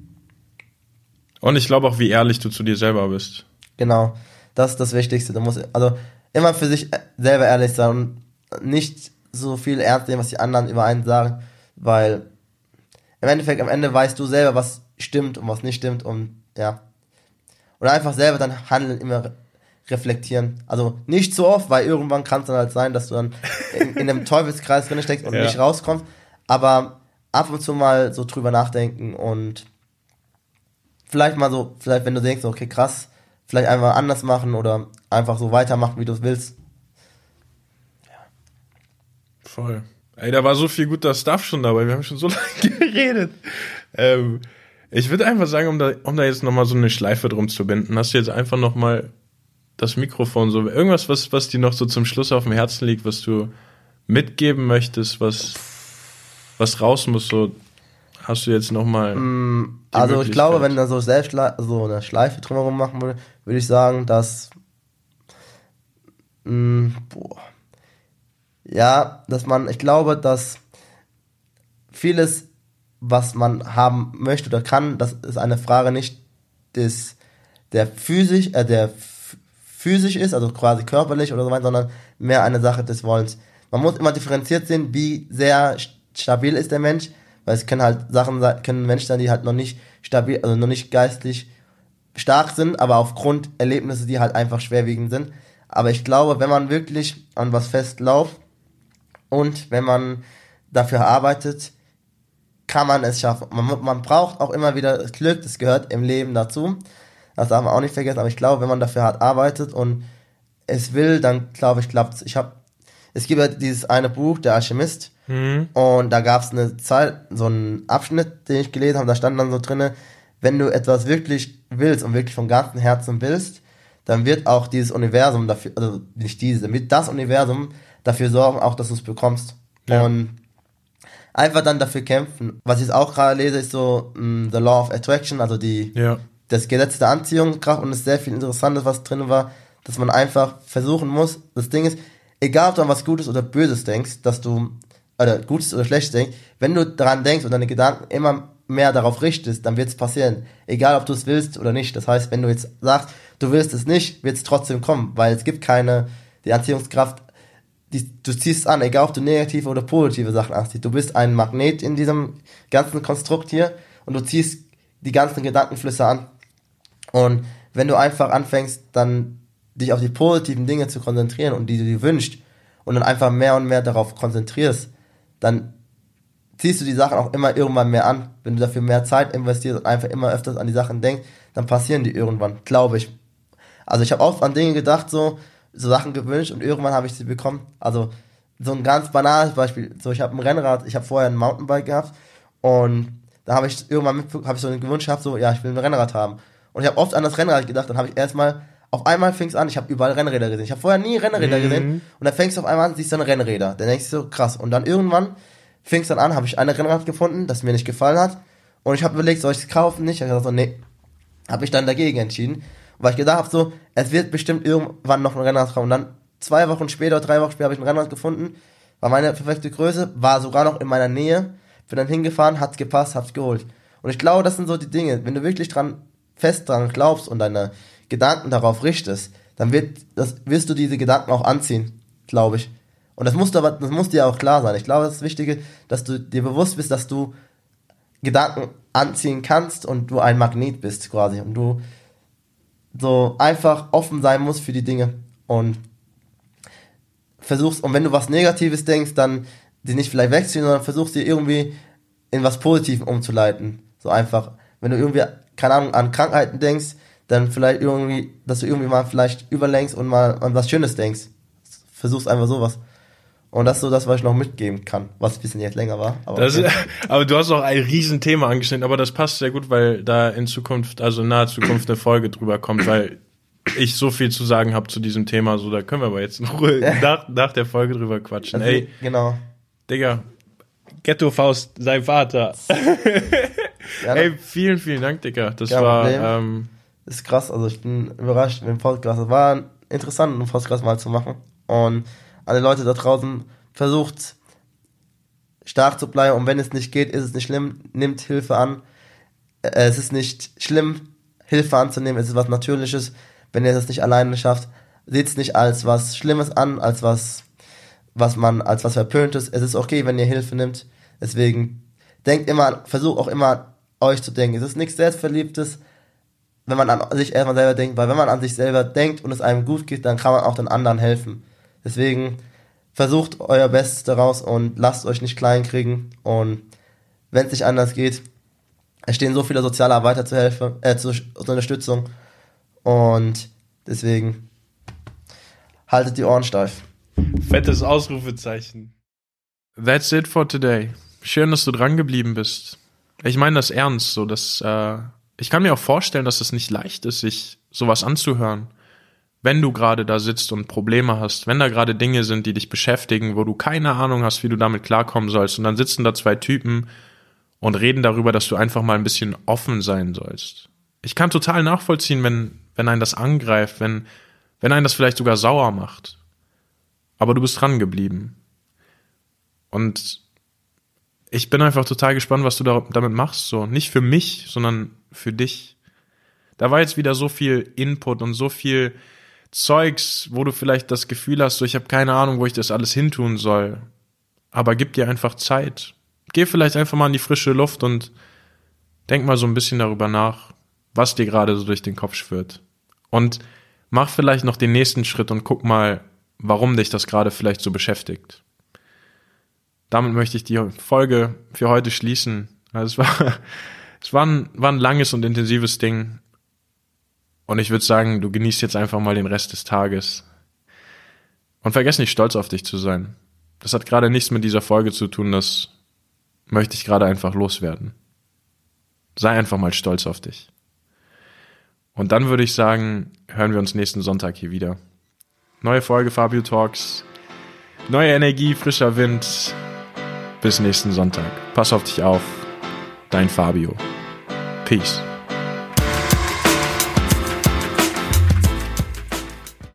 Und ich glaube auch, wie ehrlich du zu dir selber bist. genau, das ist das Wichtigste. Du musst also immer für sich selber ehrlich sein und nicht so viel ernst nehmen, was die anderen über einen sagen, weil im Endeffekt, am Ende weißt du selber, was stimmt und was nicht stimmt und ja. Und einfach selber dein Handeln immer re- reflektieren. Also nicht so oft, weil irgendwann kann es dann halt sein, dass du dann in, in einem Teufelskreis drin steckst und Ja. nicht rauskommst, aber ab und zu mal so drüber nachdenken und vielleicht mal so, vielleicht wenn du denkst, okay, krass, vielleicht einfach anders machen oder einfach so weitermachen, wie du es willst. Voll. Ey, da war so viel guter Stuff schon dabei. Wir haben schon so lange geredet. Ähm, ich würde einfach sagen, um da, um da jetzt nochmal so eine Schleife drum zu binden, hast du jetzt einfach nochmal das Mikrofon so, irgendwas, was, was dir noch so zum Schluss auf dem Herzen liegt, was du mitgeben möchtest, was, was raus muss, so hast du jetzt nochmal. Also ich glaube, wenn da so selbst so eine Schleife drumherum machen würde, würde ich sagen, dass mh, boah, ja, dass man, ich glaube, dass vieles, was man haben möchte oder kann, das ist eine Frage nicht des der physisch, äh, der f- physisch ist, also quasi körperlich oder so weiter, sondern mehr eine Sache des Wollens. Man muss immer differenziert sehen, wie sehr st- stabil ist der Mensch, weil es können halt Sachen sein, können Menschen sein, die halt noch nicht stabil, also noch nicht geistlich stark sind, aber aufgrund Erlebnisse, die halt einfach schwerwiegend sind. Aber ich glaube, wenn man wirklich an was fest glaubt und wenn man dafür arbeitet, kann man es schaffen. Man, man braucht auch immer wieder das Glück, das gehört im Leben dazu. Das darf man auch nicht vergessen, aber ich glaube, wenn man dafür hart arbeitet und es will, dann glaube ich, klappt's. Ich habe, es gibt ja dieses eine Buch, Der Alchemist, Mhm. und da gab es eine Zeit, so einen Abschnitt, den ich gelesen habe, da stand dann so drinne, wenn du etwas wirklich willst und wirklich vom ganzen Herzen willst, dann wird auch dieses Universum dafür, also nicht dieses, dann wird das Universum dafür sorgen, auch dass du es bekommst. Ja. Und einfach dann dafür kämpfen. Was ich jetzt auch gerade lese, ist so mh, The Law of Attraction, also die Ja. das Gesetz der Anziehungskraft, und es ist sehr viel Interessantes, was drin war. dass man einfach versuchen muss, das Ding ist, egal ob du an was Gutes oder Böses denkst, dass du, oder Gutes oder Schlechtes denkst, wenn du daran denkst und deine Gedanken immer mehr darauf richtest, dann wird es passieren. Egal, ob du es willst oder nicht. Das heißt, wenn du jetzt sagst, du willst es nicht, wird es trotzdem kommen, weil es gibt keine, die Anziehungskraft, die, du ziehst es an, egal ob du negative oder positive Sachen anziehst. Du bist ein Magnet in diesem ganzen Konstrukt hier und du ziehst die ganzen Gedankenflüsse an. Und wenn du einfach anfängst, dann dich auf die positiven Dinge zu konzentrieren und die du dir wünschst und dann einfach mehr und mehr darauf konzentrierst, dann ziehst du die Sachen auch immer irgendwann mehr an. Wenn du dafür mehr Zeit investierst und einfach immer öfters an die Sachen denkst, dann passieren die irgendwann, glaube ich. Also ich habe oft an Dinge gedacht, so, so Sachen gewünscht und irgendwann habe ich sie bekommen. Also so ein ganz banales Beispiel, so ich habe ein Rennrad, ich habe vorher ein Mountainbike gehabt und da habe ich irgendwann mit, habe ich so einen Wunsch gehabt, so ja, ich will ein Rennrad haben. Und ich habe oft an das Rennrad gedacht, dann habe ich erstmal, auf einmal fing es an, ich habe überall Rennräder gesehen. Ich habe vorher nie Rennräder mhm. gesehen und dann fängst du auf einmal an, siehst du dann Rennräder. Dann denkst du so, krass. Und dann irgendwann fing es dann an, habe ich ein Rennrad gefunden, das mir nicht gefallen hat. Und ich habe überlegt, soll ich es kaufen? Nicht. Ich habe gesagt, so, nee. Habe ich dann dagegen entschieden. Weil ich gedacht habe, so, es wird bestimmt irgendwann noch ein Rennrad kommen. Und dann zwei Wochen später, drei Wochen später habe ich ein Rennrad gefunden. War meine perfekte Größe, war sogar noch in meiner Nähe. Bin dann hingefahren, hat's gepasst, hab's geholt. Und ich glaube, das sind so die Dinge. Wenn du wirklich dran, fest dran glaubst und deine Gedanken darauf richtest, dann wird, das, wirst du diese Gedanken auch anziehen, glaube ich. Und das musst du aber, das muss dir auch klar sein. Ich glaube, das ist wichtig, dass du dir bewusst bist, dass du Gedanken anziehen kannst und du ein Magnet bist quasi. Und du so einfach offen sein musst für die Dinge. Und versuchst, und wenn du was Negatives denkst, dann die nicht vielleicht wegziehen, sondern versuchst dir irgendwie in was Positives umzuleiten. So einfach, wenn du irgendwie, keine Ahnung, an Krankheiten denkst, dann vielleicht irgendwie, dass du irgendwie mal vielleicht überlenkst und mal an was Schönes denkst. Versuchst einfach sowas. Und das ist so das, was ich noch mitgeben kann, was ein bisschen jetzt länger war. Aber, das, okay. aber du hast auch ein Riesenthema angeschnitten, aber das passt sehr gut, weil da in Zukunft, also in naher Zukunft eine Folge drüber kommt, weil ich so viel zu sagen habe zu diesem Thema, so da können wir aber jetzt in Ruhe nach, nach der Folge drüber quatschen. Also, ey, genau. Digga, Ghetto-Faust, sein Vater. Ja, ey, vielen, vielen Dank, Digga. Das war, ähm, das ist krass, also ich bin überrascht mit dem Podcast. Es war interessant, einen Podcast mal zu machen. Und alle Leute da draußen, versucht stark zu bleiben und wenn es nicht geht, ist es nicht schlimm, nimmt Hilfe an. Es ist nicht schlimm, Hilfe anzunehmen, es ist was Natürliches. Wenn ihr das nicht alleine schafft, seht es nicht als was Schlimmes an, als was, was man, als was Verpöntes. Es ist okay, wenn ihr Hilfe nimmt. Deswegen denkt immer, versucht auch immer euch zu denken. Es ist nichts Selbstverliebtes, wenn man an sich erstmal selber denkt, weil wenn man an sich selber denkt und es einem gut geht, dann kann man auch den anderen helfen. Deswegen versucht euer Bestes daraus und lasst euch nicht klein kriegen. Und wenn es nicht anders geht, es stehen so viele Sozialarbeiter zur Hilfe, äh, zur, zur Unterstützung. Und deswegen haltet die Ohren steif. Fettes Ausrufezeichen. That's it for today. Schön, dass du dran geblieben bist. Ich meine das ernst, so dass äh, ich kann mir auch vorstellen, dass es nicht leicht ist, sich sowas anzuhören. Wenn du gerade da sitzt und Probleme hast, wenn da gerade Dinge sind, die dich beschäftigen, wo du keine Ahnung hast, wie du damit klarkommen sollst, und dann sitzen da zwei Typen und reden darüber, dass du einfach mal ein bisschen offen sein sollst. Ich kann total nachvollziehen, wenn wenn einen das angreift, wenn wenn einen das vielleicht sogar sauer macht. Aber du bist dran geblieben. Und ich bin einfach total gespannt, was du da, damit machst. So, nicht für mich, sondern für dich. Da war jetzt wieder so viel Input und so viel Zeugs, wo du vielleicht das Gefühl hast, so ich habe keine Ahnung, wo ich das alles hintun soll. Aber gib dir einfach Zeit. Geh vielleicht einfach mal in die frische Luft und denk mal so ein bisschen darüber nach, was dir gerade so durch den Kopf schwirrt. Und mach vielleicht noch den nächsten Schritt und guck mal, warum dich das gerade vielleicht so beschäftigt. Damit möchte ich die Folge für heute schließen. Also es war, es war ein, war ein langes und intensives Ding. Und ich würde sagen, du genießt jetzt einfach mal den Rest des Tages. Und vergiss nicht, stolz auf dich zu sein. Das hat gerade nichts mit dieser Folge zu tun, das möchte ich gerade einfach loswerden. Sei einfach mal stolz auf dich. Und dann würde ich sagen, hören wir uns nächsten Sonntag hier wieder. Neue Folge Fabio Talks. Neue Energie, frischer Wind. Bis nächsten Sonntag. Pass auf dich auf. Dein Fabio. Peace.